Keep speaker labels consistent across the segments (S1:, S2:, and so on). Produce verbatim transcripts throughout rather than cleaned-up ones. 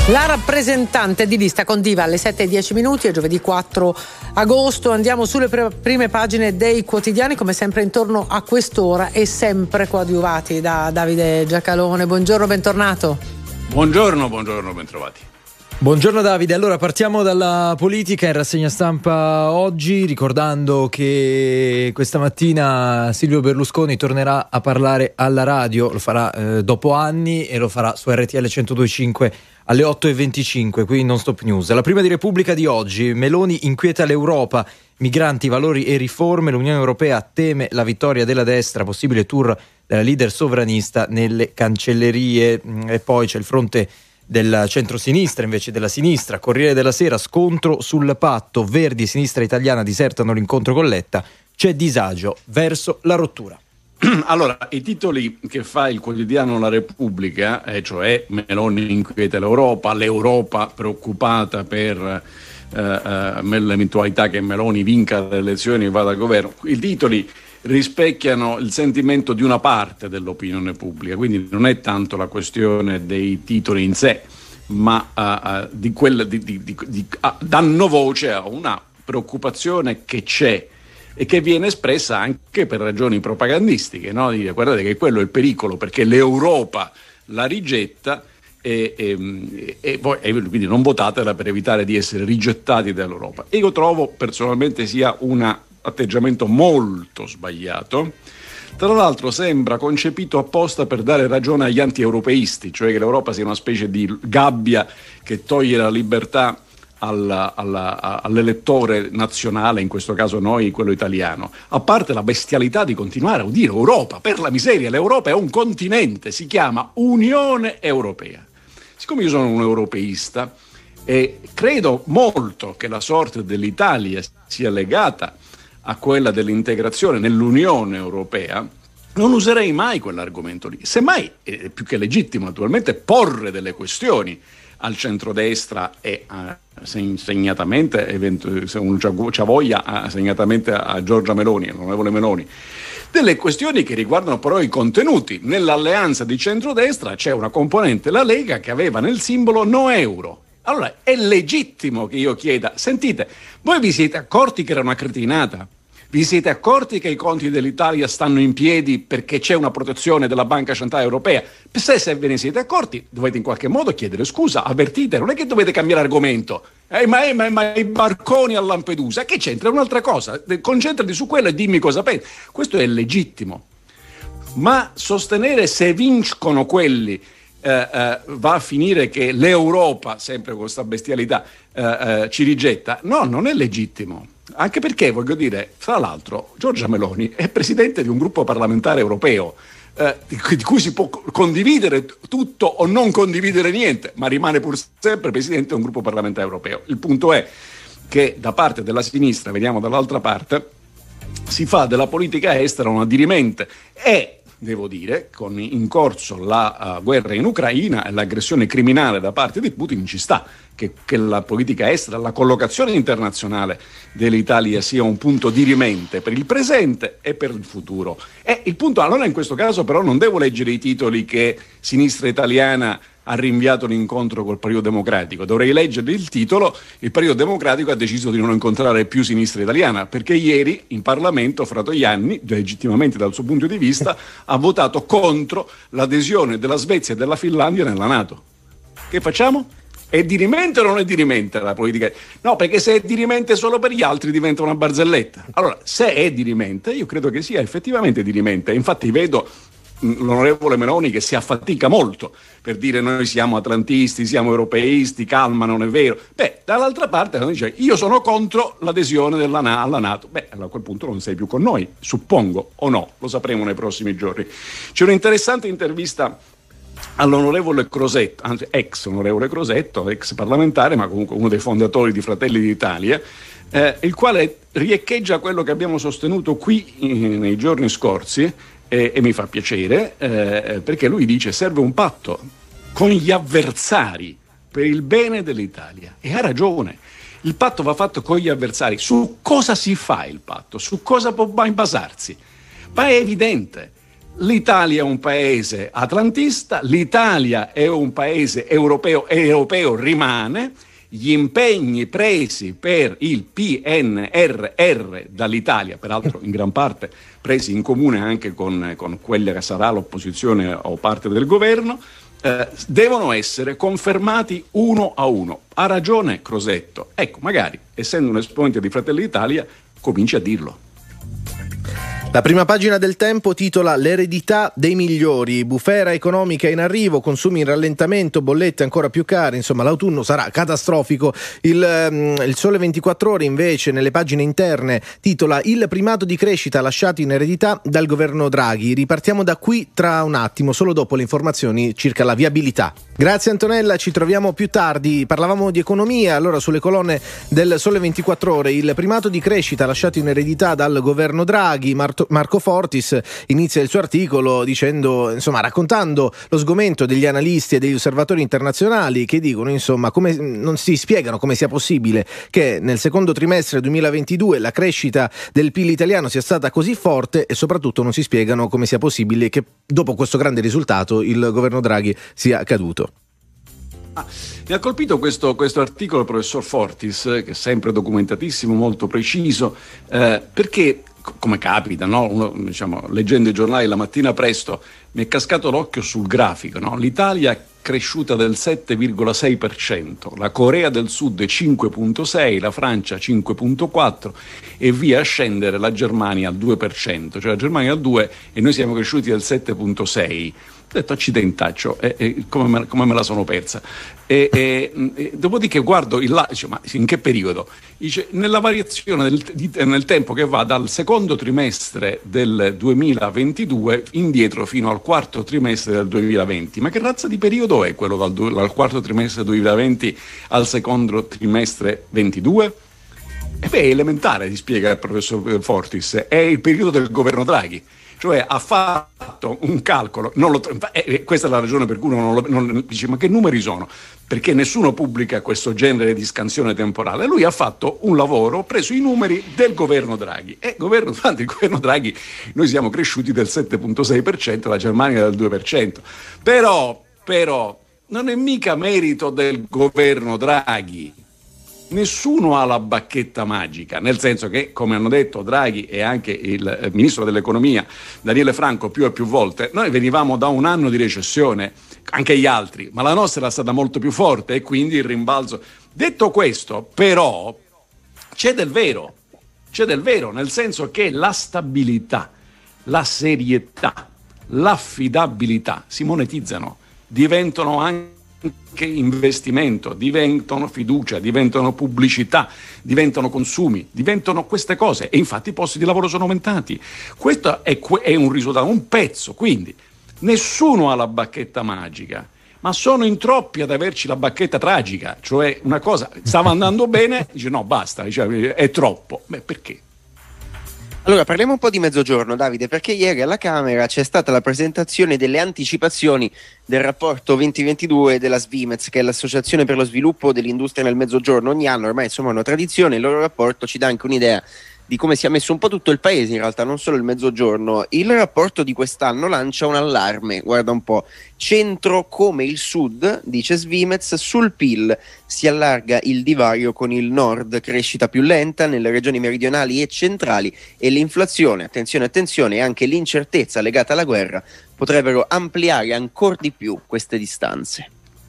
S1: La rappresentante di lista con Diva alle sette e dieci minuti, è giovedì quattro agosto. Andiamo sulle prime pagine dei quotidiani, come sempre intorno a quest'ora e sempre coadiuvati da Davide Giacalone. Buongiorno, bentornato.
S2: Buongiorno, buongiorno, bentrovati.
S3: Buongiorno Davide, allora partiamo dalla politica in rassegna stampa oggi, ricordando che questa mattina Silvio Berlusconi tornerà a parlare alla radio, lo farà eh, dopo anni e lo farà su R T L centodue e cinque alle otto e venticinque, qui in Non Stop News. La prima di Repubblica di oggi: Meloni inquieta l'Europa, migranti, valori e riforme, l'Unione Europea teme la vittoria della destra, possibile tour della leader sovranista nelle cancellerie. E poi c'è il fronte del centro-sinistra invece della sinistra. Corriere della Sera: scontro sul patto, Verdi e Sinistra Italiana disertano l'incontro con Letta, c'è disagio verso la rottura.
S2: Allora, i titoli che fa il quotidiano La Repubblica, eh, cioè Meloni inquieta l'Europa, l'Europa preoccupata per eh, eh, l'eventualità che Meloni vinca le elezioni e vada al governo, i titoli rispecchiano il sentimento di una parte dell'opinione pubblica, quindi non è tanto la questione dei titoli in sé, ma uh, uh, di quella, di, di, di, di, uh, danno voce a una preoccupazione che c'è e che viene espressa anche per ragioni propagandistiche, no? Dire, guardate che quello è il pericolo, perché l'Europa la rigetta e, e, e, voi, e quindi non votatela per evitare di essere rigettati dall'Europa. E io trovo personalmente sia un atteggiamento molto sbagliato. Tra l'altro sembra concepito apposta per dare ragione agli anti-europeisti, cioè che l'Europa sia una specie di gabbia che toglie la libertà alla, alla, all'elettore nazionale, in questo caso noi, quello italiano. A parte la bestialità di continuare a dire Europa, per la miseria, l'Europa è un continente, si chiama Unione Europea. Siccome io sono un europeista e credo molto che la sorte dell'Italia sia legata a quella dell'integrazione nell'Unione Europea, non userei mai quell'argomento lì. Semmai è più che legittimo naturalmente porre delle questioni al centrodestra e a, segnatamente, event- se uno c'ha voglia, a, segnatamente a Giorgia Meloni, all'onorevole Meloni, delle questioni che riguardano però i contenuti. Nell'alleanza di centrodestra c'è una componente, la Lega, che aveva nel simbolo no euro. Allora è legittimo che io chieda: sentite, voi vi siete accorti che era una cretinata? Vi siete accorti che i conti dell'Italia stanno in piedi perché c'è una protezione della Banca Centrale Europea? Se, se ve ne siete accorti, dovete in qualche modo chiedere scusa, avvertite, non è che dovete cambiare argomento. Eh, ma, ma, ma i barconi a Lampedusa, che c'entra? È un'altra cosa. Concentrati su quello e dimmi cosa pensi. Questo è legittimo. Ma sostenere se vincono quelli Uh, uh, va a finire che l'Europa, sempre con questa bestialità, uh, uh, ci rigetta, no, non è legittimo. Anche perché, voglio dire, fra l'altro, Giorgia Meloni è presidente di un gruppo parlamentare europeo uh, di, cui, di cui si può condividere tutto o non condividere niente, ma rimane pur sempre presidente di un gruppo parlamentare europeo. Il punto è che da parte della sinistra, vediamo dall'altra parte, si fa della politica estera una dirimente e, devo dire, con in corso la uh, guerra in Ucraina e l'aggressione criminale da parte di Putin, ci sta che, che la politica estera, la collocazione internazionale dell'Italia sia un punto dirimente per il presente e per il futuro. E il punto, allora in questo caso però non devo leggere i titoli che Sinistra Italiana ha rinviato l'incontro col Partito Democratico, dovrei leggere il titolo: il Partito Democratico ha deciso di non incontrare più Sinistra Italiana, perché ieri in Parlamento Fratoianni, legittimamente dal suo punto di vista, ha votato contro l'adesione della Svezia e della Finlandia nella NATO. Che facciamo? È dirimente o non è dirimente la politica? No, perché se è dirimente solo per gli altri diventa una barzelletta. Allora, se è dirimente, io credo che sia effettivamente dirimente. Infatti vedo l'onorevole Meloni che si affatica molto per dire noi siamo atlantisti, siamo europeisti, calma, non è vero. Beh, dall'altra parte non dice io sono contro l'adesione della, alla NATO. Beh, allora a quel punto non sei più con noi, suppongo, o no, lo sapremo nei prossimi giorni. C'è un'interessante intervista all'onorevole Crosetto, anzi ex onorevole Crosetto, ex parlamentare, ma comunque uno dei fondatori di Fratelli d'Italia, eh, il quale riecheggia quello che abbiamo sostenuto qui in, nei giorni scorsi. E, e mi fa piacere eh, perché lui dice serve un patto con gli avversari per il bene dell'Italia, e ha ragione. Il patto va fatto con gli avversari. Su cosa si fa il patto? Su cosa può mai basarsi? Ma è evidente, l'Italia è un paese atlantista, l'Italia è un paese europeo, europeo rimane. Gli impegni presi per il P N R R dall'Italia, peraltro in gran parte presi in comune anche con, con quella che sarà l'opposizione o parte del governo, eh, devono essere confermati uno a uno. Ha ragione Crosetto. Ecco, magari, essendo un esponente di Fratelli d'Italia, cominci a dirlo.
S4: La prima pagina del Tempo titola L'eredità dei migliori, bufera economica in arrivo, consumi in rallentamento, bollette ancora più care, insomma l'autunno sarà catastrofico. Il, il Sole ventiquattro Ore invece nelle pagine interne titola Il primato di crescita lasciato in eredità dal governo Draghi. Ripartiamo da qui tra un attimo, solo dopo le informazioni circa la viabilità. Grazie Antonella, ci troviamo più tardi. Parlavamo di economia, allora sulle colonne del Sole ventiquattro Ore, il primato di crescita lasciato in eredità dal governo Draghi. Marto Marco Fortis inizia il suo articolo dicendo, insomma, raccontando lo sgomento degli analisti e degli osservatori internazionali che dicono, insomma, come non si spiegano come sia possibile che nel secondo trimestre duemilaventidue la crescita del P I L italiano sia stata così forte e soprattutto non si spiegano come sia possibile che dopo questo grande risultato il governo Draghi sia caduto.
S2: Ah, mi ha colpito questo, questo articolo del professor Fortis, che è sempre documentatissimo, molto preciso, eh, perché come capita, no? Uno, diciamo, leggendo i giornali la mattina presto mi è cascato l'occhio sul grafico, no? L'Italia è cresciuta del sette virgola sei per cento, la Corea del Sud cinque virgola sei, la Francia cinque virgola quattro e via a scendere la Germania al due per cento, cioè la Germania al due e noi siamo cresciuti del sette virgola sei. Ho detto accidentaccio, eh, eh, come, me, come me la sono persa. E, e, e, dopodiché guardo il là, dice, ma in che periodo? Dice, nella variazione del, di, nel tempo che va dal secondo trimestre del duemilaventidue indietro fino al quarto trimestre del duemilaventi. Ma che razza di periodo è quello dal, dal quarto trimestre duemilaventi al secondo trimestre ventidue? E beh, è elementare, ti spiega il professor Fortis, è il periodo del governo Draghi. Cioè ha fatto un calcolo, non lo, eh, questa è la ragione per cui non lo, non, dice ma che numeri sono? Perché nessuno pubblica questo genere di scansione temporale. Lui ha fatto un lavoro, preso i numeri del governo Draghi e governo, durante il governo Draghi noi siamo cresciuti del sette virgola sei per cento, la Germania del due per cento. Però, però non è mica merito del governo Draghi. Nessuno ha la bacchetta magica, nel senso che, come hanno detto Draghi e anche il ministro dell'economia Daniele Franco più e più volte, noi venivamo da un anno di recessione, anche gli altri, ma la nostra era stata molto più forte e quindi il rimbalzo. Detto questo, però, c'è del vero, c'è del vero, nel senso che la stabilità, la serietà, l'affidabilità si monetizzano, diventano anche che investimento, diventano fiducia, diventano pubblicità, diventano consumi, diventano queste cose e infatti i posti di lavoro sono aumentati. Questo è, è un risultato, un pezzo, quindi nessuno ha la bacchetta magica, ma sono in troppi ad averci la bacchetta tragica, cioè una cosa stava andando bene, dice no basta, dice, è troppo. Beh, perché?
S5: Allora parliamo un po' di Mezzogiorno, Davide, perché ieri alla Camera c'è stata la presentazione delle anticipazioni del rapporto duemilaventidue della Svimez, che è l'Associazione per lo Sviluppo dell'Industria nel Mezzogiorno. Ogni anno ormai insomma è una tradizione, il loro rapporto ci dà anche un'idea di come sia messo un po' tutto il paese, in realtà non solo il Mezzogiorno. Il rapporto di quest'anno lancia un allarme, guarda un po', centro come il Sud, dice Svimez, sul P I L si allarga il divario con il Nord, crescita più lenta nelle regioni meridionali e centrali e l'inflazione, attenzione attenzione, e anche l'incertezza legata alla guerra potrebbero ampliare ancora di più queste distanze.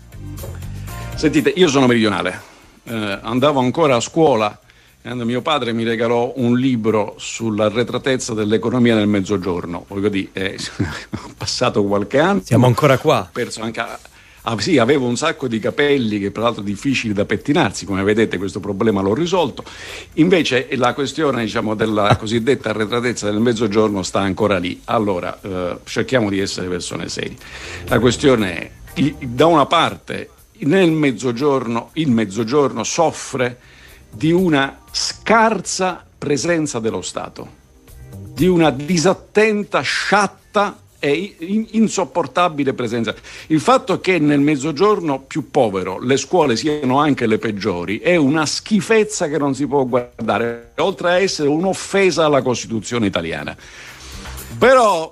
S2: Sentite, io sono meridionale, eh, andavo ancora a scuola quando mio padre mi regalò un libro sull'arretratezza dell'economia nel Mezzogiorno. Voglio dire, è passato qualche anno.
S3: Siamo ancora qua.
S2: Ho perso anche a, ah, sì, avevo un sacco di capelli che tra l'altro difficili da pettinarsi, come vedete questo problema l'ho risolto. Invece la questione, diciamo, della cosiddetta arretratezza del Mezzogiorno sta ancora lì. Allora, eh, cerchiamo di essere persone serie. La questione è, il, da una parte, nel Mezzogiorno, il Mezzogiorno soffre di una scarsa presenza dello Stato, di una disattenta, sciatta e insopportabile presenza. Il fatto che nel Mezzogiorno più povero le scuole siano anche le peggiori è una schifezza che non si può guardare, oltre a essere un'offesa alla Costituzione italiana. Però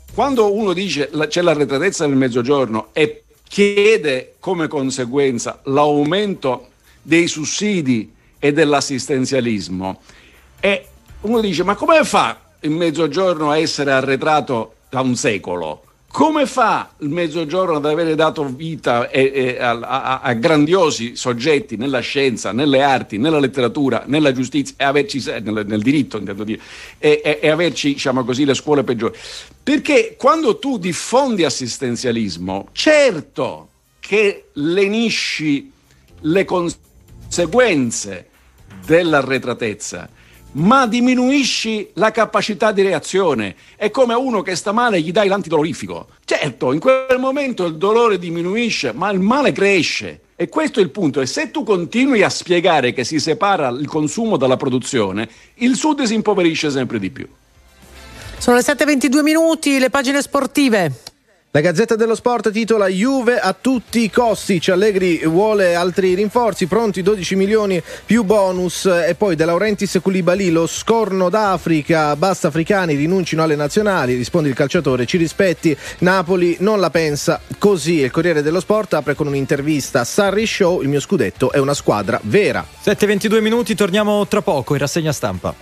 S2: quando uno dice la, c'è l'arretratezza del Mezzogiorno e chiede come conseguenza l'aumento dei sussidi e dell'assistenzialismo, e uno dice: ma come fa il Mezzogiorno a essere arretrato da un secolo? Come fa il Mezzogiorno ad avere dato vita e, e, a, a, a grandiosi soggetti nella scienza, nelle arti, nella letteratura, nella giustizia e averci nel, nel diritto, intendo dire, e, e, e averci, diciamo così, le scuole peggiori? Perché quando tu diffondi assistenzialismo, certo che lenisci le conseguenze dell'arretratezza, ma diminuisci la capacità di reazione. È come a uno che sta male gli dai l'antidolorifico. Certo, in quel momento il dolore diminuisce, ma il male cresce. E questo è il punto. E se tu continui a spiegare che si separa il consumo dalla produzione, il Sud si impoverisce sempre di più.
S1: Sono le sette e ventidue minuti, le pagine sportive.
S4: La Gazzetta dello Sport titola: Juve a tutti i costi, Allegri vuole altri rinforzi, pronti dodici milioni più bonus. E poi De Laurentiis e Koulibaly, lo scorno d'Africa, basta africani, rinuncino alle nazionali, risponde il calciatore, ci rispetti, Napoli non la pensa così. Il Corriere dello Sport apre con un'intervista a Sarri Show: il mio scudetto è una squadra vera.
S3: sette e ventidue minuti, torniamo tra poco in rassegna stampa.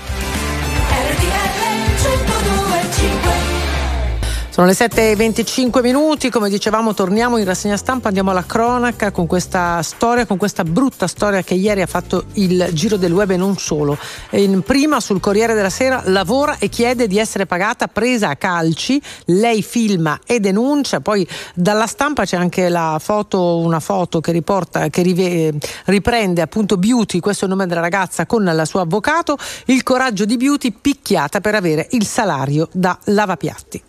S1: Sono le sette e venticinque minuti, come dicevamo torniamo in rassegna stampa, andiamo alla cronaca con questa storia, con questa brutta storia che ieri ha fatto il giro del web e non solo. In prima sul Corriere della Sera: lavora e chiede di essere pagata, presa a calci, lei filma e denuncia. Poi dalla Stampa c'è anche la foto, una foto che riporta, che rive, riprende appunto Beauty, questo è il nome della ragazza, con il suo avvocato, il coraggio di Beauty, picchiata per avere il salario da lavapiatti.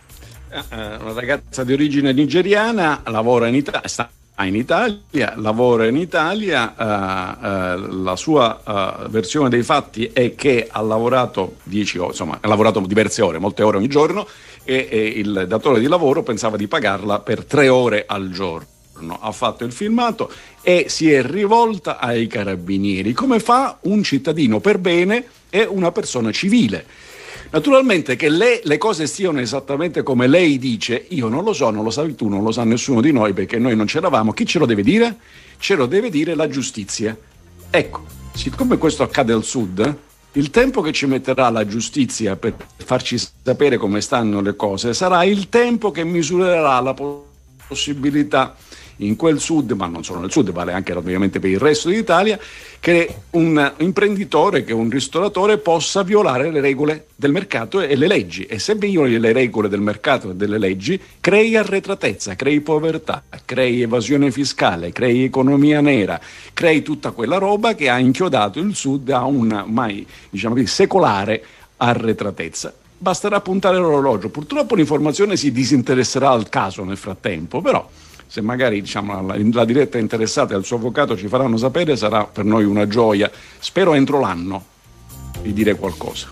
S2: Una ragazza di origine nigeriana, lavora in Italia, sta in Italia, lavora in Italia, uh, uh, la sua uh, versione dei fatti è che ha lavorato dieci ore, insomma, ha lavorato diverse ore, molte ore ogni giorno, e, e il datore di lavoro pensava di pagarla per tre ore al giorno. Ha fatto il filmato e si è rivolta ai carabinieri, come fa un cittadino per bene e una persona civile. Naturalmente che le, le cose stiano esattamente come lei dice, io non lo so, non lo sai tu, non lo sa nessuno di noi, perché noi non c'eravamo. Chi ce lo deve dire? Ce lo deve dire la giustizia. Ecco, siccome questo accade al Sud, il tempo che ci metterà la giustizia per farci sapere come stanno le cose sarà il tempo che misurerà la possibilità in quel Sud, ma non solo nel Sud, vale anche ovviamente per il resto d'Italia, che un imprenditore, che un ristoratore possa violare le regole del mercato e le leggi. E se violi le regole del mercato e delle leggi, crei arretratezza, crei povertà, crei evasione fiscale, crei economia nera, crei tutta quella roba che ha inchiodato il Sud a una mai, diciamo così, secolare arretratezza. Basterà puntare l'orologio. Purtroppo l'informazione si disinteresserà al caso nel frattempo, però se magari, diciamo, la, la diretta interessata e il suo avvocato ci faranno sapere, sarà per noi una gioia, spero entro l'anno, di dire qualcosa.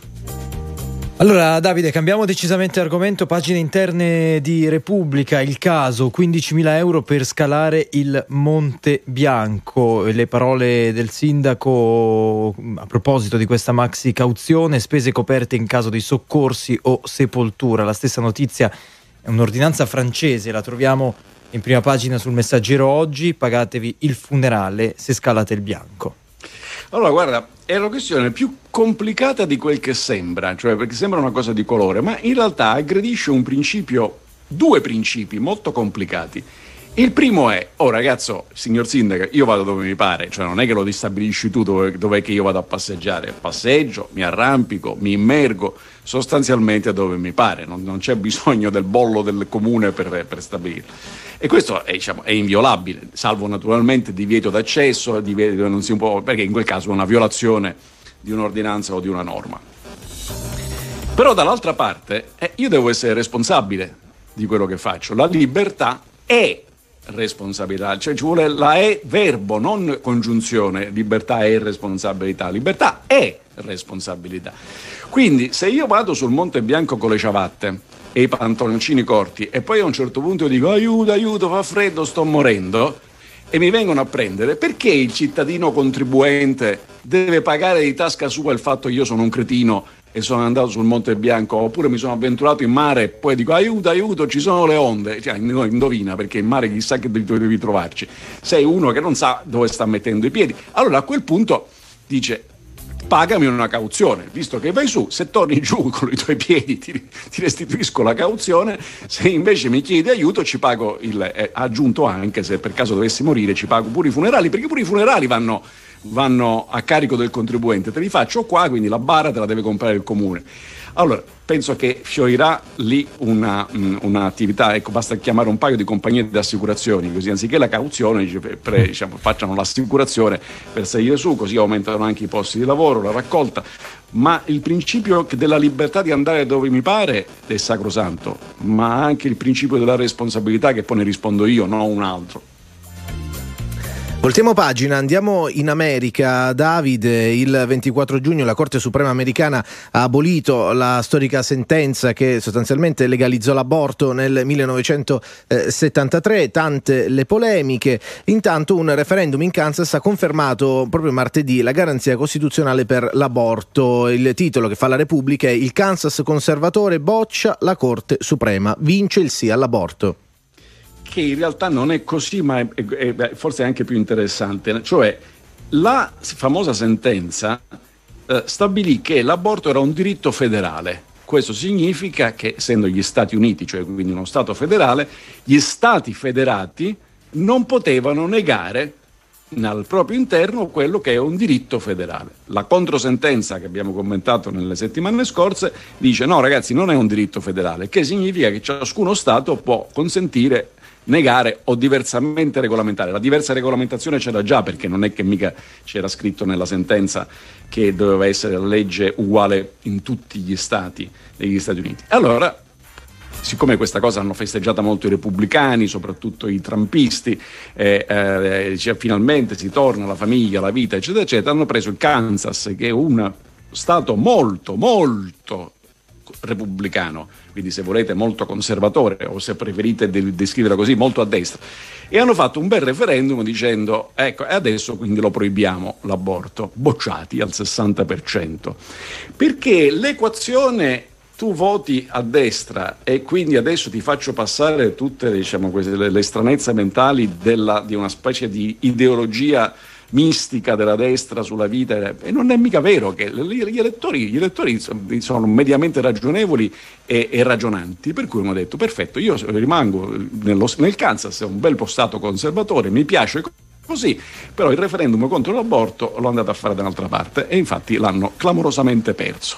S3: Allora Davide, cambiamo decisamente argomento. Pagine interne di Repubblica, il caso quindicimila euro per scalare il Monte Bianco, le parole del sindaco a proposito di questa maxi cauzione: spese coperte in caso di soccorsi o sepoltura. La stessa notizia è un'ordinanza francese, la troviamo in prima pagina sul Messaggero oggi: pagatevi il funerale se scalate il Bianco.
S2: Allora guarda, è una questione più complicata di quel che sembra, cioè perché sembra una cosa di colore, ma in realtà aggredisce un principio, due principi molto complicati. Il primo è: oh ragazzo, signor sindaco, io vado dove mi pare, cioè non è che lo stabilisci tu dove, dov'è che io vado a passeggiare, passeggio, mi arrampico, mi immergo sostanzialmente dove mi pare, non, non c'è bisogno del bollo del comune per, per stabilirlo. E questo è, diciamo, è inviolabile, salvo naturalmente divieto d'accesso, divieto, non si può, perché in quel caso è una violazione di un'ordinanza o di una norma. Però dall'altra parte eh, io devo essere responsabile di quello che faccio. La libertà è responsabilità, cioè ci vuole la è verbo, non congiunzione, libertà e responsabilità. Libertà è responsabilità. Quindi se io vado sul Monte Bianco con le ciabatte e i pantaloncini corti e poi a un certo punto dico aiuto, aiuto, fa freddo, sto morendo, e mi vengono a prendere, perché il cittadino contribuente deve pagare di tasca sua il fatto che io sono un cretino e sono andato sul Monte Bianco, oppure mi sono avventurato in mare e poi dico aiuto, aiuto, ci sono le onde, cioè, indovina, perché in mare chissà che devi, devi trovarci, sei uno che non sa dove sta mettendo i piedi. Allora a quel punto dice pagami una cauzione, visto che vai su, se torni giù con i tuoi piedi ti, ti restituisco la cauzione, se invece mi chiedi aiuto ci pago il, eh, aggiunto anche se per caso dovessi morire ci pago pure i funerali, perché pure i funerali vanno, vanno a carico del contribuente, te li faccio qua, quindi la bara te la deve comprare il comune. Allora, penso che fiorirà lì una, un'attività, ecco, basta chiamare un paio di compagnie di assicurazioni, così anziché la cauzione pre, diciamo, facciano l'assicurazione per salire su, così aumentano anche i posti di lavoro, la raccolta, ma il principio della libertà di andare dove mi pare è sacrosanto, ma anche il principio della responsabilità che poi ne rispondo io, non un altro.
S4: Voltiamo pagina, andiamo in America. Davide, il ventiquattro giugno la Corte Suprema americana ha abolito la storica sentenza che sostanzialmente legalizzò l'aborto nel millenovecentosettantatré, tante le polemiche. Intanto un referendum in Kansas ha confermato proprio martedì la garanzia costituzionale per l'aborto. Il titolo che fa la Repubblica è "Il Kansas conservatore boccia la Corte Suprema, vince il sì all'aborto".
S2: Che in realtà non è così, ma è, è, è forse anche più interessante. Cioè, la famosa sentenza eh, stabilì che l'aborto era un diritto federale. Questo significa che, essendo gli Stati Uniti, cioè quindi uno Stato federale, gli Stati federati non potevano negare al proprio interno quello che è un diritto federale. La controsentenza che abbiamo commentato nelle settimane scorse dice no ragazzi, non è un diritto federale, che significa che ciascuno Stato può consentire, negare o diversamente regolamentare. La diversa regolamentazione c'era già, perché non è che mica c'era scritto nella sentenza che doveva essere la legge uguale in tutti gli stati degli Stati Uniti. Allora, siccome questa cosa hanno festeggiata molto i repubblicani, soprattutto i trumpisti, eh, eh, cioè, finalmente si torna alla famiglia, alla vita, eccetera, eccetera, hanno preso il Kansas, che è un stato molto, molto repubblicano, quindi se volete molto conservatore, o se preferite descriverla così, molto a destra, e hanno fatto un bel referendum dicendo ecco, e adesso quindi lo proibiamo l'aborto, bocciati al sessanta per cento, perché l'equazione tu voti a destra e quindi adesso ti faccio passare tutte, diciamo, queste, le, le stranezze mentali della, di una specie di ideologia mistica della destra sulla vita, e non è mica vero che gli elettori, gli elettori sono mediamente ragionevoli e, e ragionanti, per cui hanno detto perfetto, io rimango nello, nel Kansas, è un bel stato conservatore, mi piace così, però il referendum contro l'aborto l'ho andato a fare da un'altra parte e infatti l'hanno clamorosamente perso.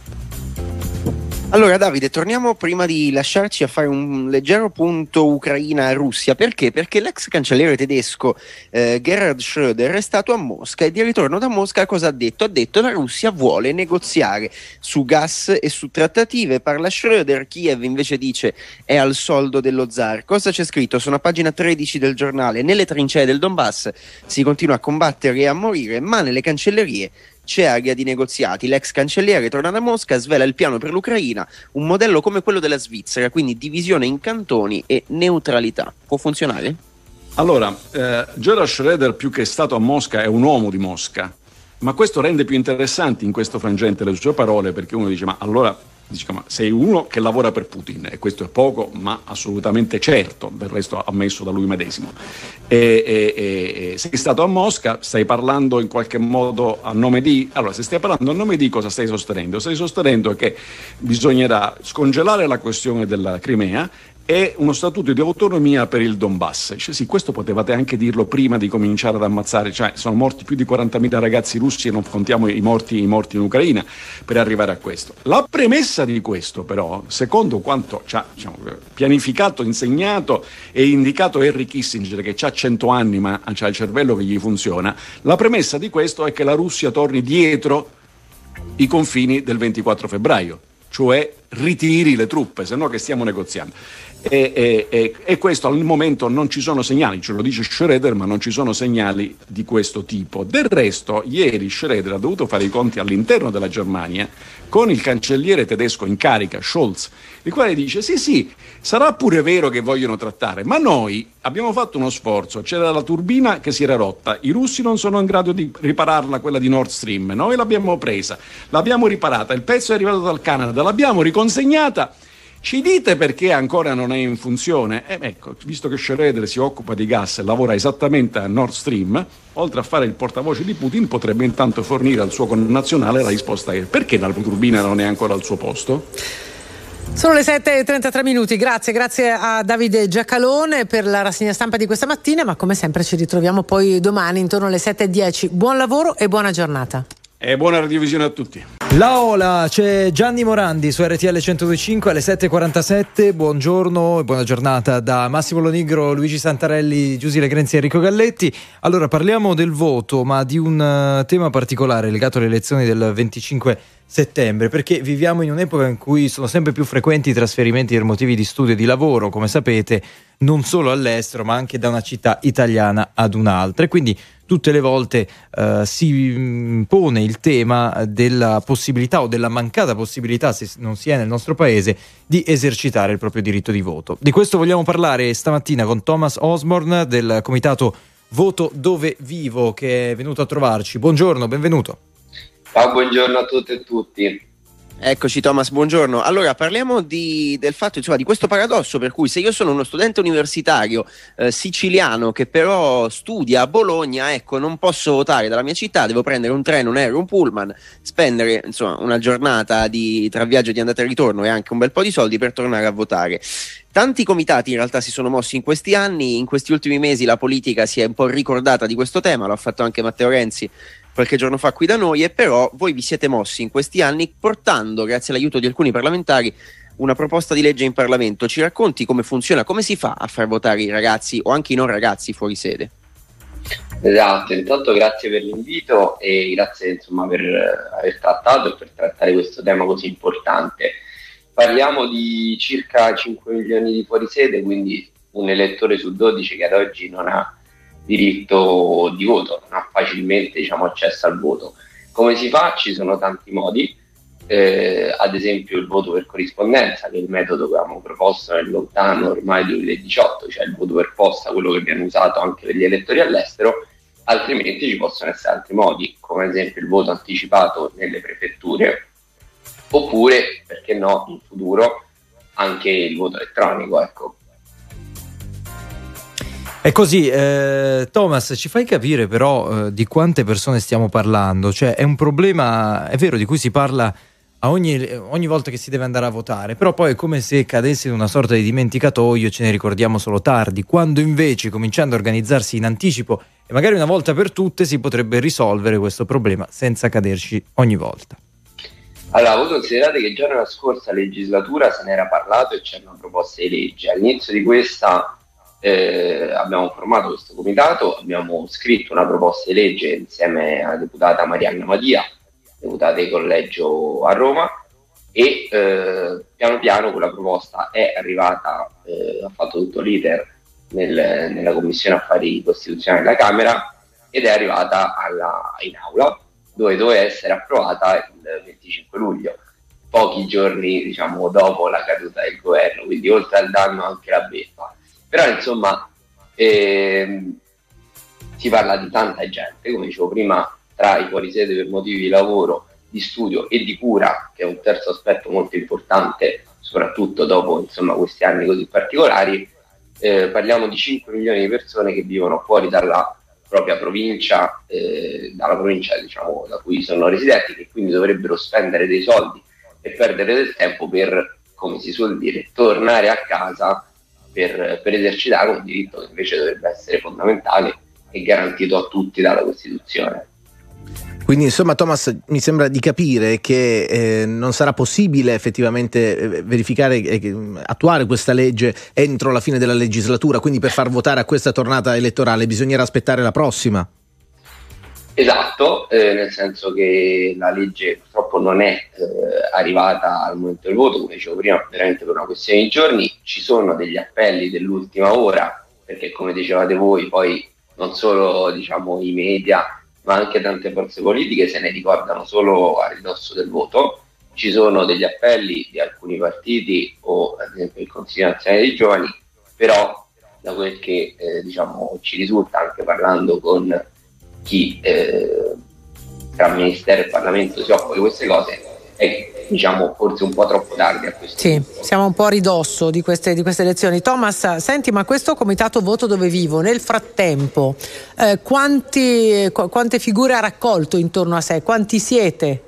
S5: Allora Davide, torniamo prima di lasciarci a fare un leggero punto Ucraina-Russia. Perché? Perché l'ex cancelliere tedesco eh, Gerhard Schröder è stato a Mosca e di ritorno da Mosca cosa ha detto? Ha detto che la Russia vuole negoziare su gas e su trattative. Parla Schröder, Kiev invece dice è al soldo dello zar. Cosa c'è scritto? Sono a pagina tredici del giornale. Nelle trincee del Donbass si continua a combattere e a morire, ma nelle cancellerie c'è aria di negoziati. L'ex cancelliere torna da Mosca, svela il piano per l'Ucraina, un modello come quello della Svizzera, quindi divisione in cantoni e neutralità. Può funzionare?
S2: Allora, eh, Gerhard Schröder più che è stato a Mosca è un uomo di Mosca, ma questo rende più interessanti in questo frangente le sue parole, perché uno dice ma allora dice, ma sei uno che lavora per Putin, e questo è poco ma assolutamente certo, del resto ammesso da lui medesimo, e, e, e sei stato a Mosca, stai parlando in qualche modo a nome di, allora se stai parlando a nome di cosa stai sostenendo? Stai sostenendo che bisognerà scongelare la questione della Crimea e uno statuto di autonomia per il Donbass. Cioè, sì, questo potevate anche dirlo prima di cominciare ad ammazzare, cioè sono morti più di quarantamila ragazzi russi e non contiamo i morti, i morti in Ucraina per arrivare a questo. La premessa di questo però, secondo quanto ci ha, diciamo, pianificato, insegnato e indicato Henry Kissinger, che ha cento anni ma ha il cervello che gli funziona, la premessa di questo è che la Russia torni dietro i confini del ventiquattro febbraio, cioè ritiri le truppe, se no che stiamo negoziando. E, e, e, e questo al momento non ci sono segnali, ce lo dice Schroeder, ma non ci sono segnali di questo tipo. Del resto, ieri Schroeder ha dovuto fare i conti all'interno della Germania con il cancelliere tedesco in carica, Scholz, il quale dice sì sì, sarà pure vero che vogliono trattare, ma noi abbiamo fatto uno sforzo, c'era la turbina che si era rotta, i russi non sono in grado di ripararla, quella di Nord Stream, noi l'abbiamo presa, l'abbiamo riparata, il pezzo è arrivato dal Canada, l'abbiamo riconsegnata. Ci dite perché ancora non è in funzione? Eh, ecco, visto che Schroeder si occupa di gas e lavora esattamente a Nord Stream, oltre a fare il portavoce di Putin, potrebbe intanto fornire al suo connazionale la risposta che perché la turbina non è ancora al suo posto?
S1: Sono le sette e trentatré minuti, grazie, grazie a Davide Giacalone per la rassegna stampa di questa mattina, ma come sempre ci ritroviamo poi domani intorno alle sette e dieci. Buon lavoro e buona giornata.
S2: E buona radiovisione a tutti.
S3: La Ola, c'è Gianni Morandi su R T L centodue e cinque alle sette e quarantasette. Buongiorno e buona giornata da Massimo Lonigro, Luigi Santarelli, Giusy Legrenzi e Enrico Galletti. Allora parliamo del voto, ma di un uh, tema particolare legato alle elezioni del venticinque settembre, perché viviamo in un'epoca in cui sono sempre più frequenti i trasferimenti per motivi di studio e di lavoro, come sapete, non solo all'estero ma anche da una città italiana ad un'altra, e quindi tutte le volte uh, si pone il tema della possibilità o della mancata possibilità, se non si è nel nostro paese, di esercitare il proprio diritto di voto. Di questo vogliamo parlare stamattina con Thomas Osborne del comitato Voto Dove Vivo, che è venuto a trovarci. Buongiorno, benvenuto.
S6: Ciao, buongiorno a tutte e tutti.
S5: Eccoci Thomas, buongiorno. Allora parliamo di, del fatto, insomma, di questo paradosso per cui se io sono uno studente universitario eh, siciliano che però studia a Bologna, ecco, non posso votare dalla mia città, devo prendere un treno, un aereo, un pullman, spendere insomma una giornata di tra viaggio di andata e ritorno e anche un bel po' di soldi per tornare a votare. Tanti comitati in realtà si sono mossi in questi anni, in questi ultimi mesi la politica si è un po' ricordata di questo tema, lo ha fatto anche Matteo Renzi qualche giorno fa qui da noi, e però voi vi siete mossi in questi anni portando, grazie all'aiuto di alcuni parlamentari, una proposta di legge in Parlamento. Ci racconti come funziona, come si fa a far votare i ragazzi o anche i non ragazzi fuori sede?
S6: Esatto, intanto grazie per l'invito e grazie insomma per aver trattato e per trattare questo tema così importante. Parliamo di circa cinque milioni di fuorisede, quindi un elettore su dodici che ad oggi non ha diritto di voto, non ha facilmente diciamo, accesso al voto. Come si fa? Ci sono tanti modi, eh, ad esempio il voto per corrispondenza, che è il metodo che avevamo proposto nel lontano ormai duemiladiciotto, cioè il voto per posta, quello che viene usato anche per gli elettori all'estero. Altrimenti ci possono essere altri modi, come ad esempio il voto anticipato nelle prefetture, oppure, perché no, in futuro anche il voto elettronico, ecco.
S3: È così, eh, Thomas, ci fai capire però eh, di quante persone stiamo parlando? Cioè è un problema, è vero, di cui si parla a ogni, ogni volta che si deve andare a votare, però poi è come se cadesse in una sorta di dimenticatoio, ce ne ricordiamo solo tardi, quando invece, cominciando a organizzarsi in anticipo e magari una volta per tutte, si potrebbe risolvere questo problema senza caderci ogni volta.
S6: Allora, voi considerate che già nella scorsa legislatura se ne era parlato e c'erano proposte di legge. All'inizio di questa Eh, abbiamo formato questo comitato, abbiamo scritto una proposta di legge insieme alla deputata Marianna Madia, deputata di collegio a Roma, e eh, piano piano quella proposta è arrivata, eh, ha fatto tutto l'iter nel, nella Commissione Affari Costituzionali della Camera ed è arrivata alla, in aula, dove doveva essere approvata il venticinque luglio, pochi giorni diciamo dopo la caduta del governo, quindi oltre al danno anche la beffa. Però insomma ehm, si parla di tanta gente, come dicevo prima, tra i fuorisede per motivi di lavoro, di studio e di cura, che è un terzo aspetto molto importante, soprattutto dopo insomma, questi anni così particolari. Eh, parliamo di cinque milioni di persone che vivono fuori dalla propria provincia, eh, dalla provincia diciamo, da cui sono residenti, che quindi dovrebbero spendere dei soldi e perdere del tempo per, come si suol dire, tornare a casa Per, per esercitare un diritto che invece dovrebbe essere fondamentale e garantito a tutti dalla Costituzione.
S4: Quindi insomma Thomas, mi sembra di capire che eh, non sarà possibile effettivamente eh, verificare e eh, attuare questa legge entro la fine della legislatura, quindi per far votare a questa tornata elettorale bisognerà aspettare la prossima.
S6: Esatto, eh, nel senso che la legge purtroppo non è eh, arrivata al momento del voto, come dicevo prima, veramente per una questione di giorni. Ci sono degli appelli dell'ultima ora, perché come dicevate voi, poi non solo diciamo i media, ma anche tante forze politiche se ne ricordano solo a ridosso del voto. Ci sono degli appelli di alcuni partiti o ad esempio il Consiglio Nazionale dei Giovani, però da quel che eh, diciamo ci risulta anche parlando con chi eh, tra Ministero e Parlamento si occupa di queste cose, è diciamo forse un po' troppo tardi a questo
S1: sì,
S6: punto.
S1: Siamo un po' a ridosso di queste, di queste elezioni. Thomas, senti, ma questo comitato voto dove vivo, nel frattempo, eh, quanti, qu- quante figure ha raccolto intorno a sé? Quanti siete?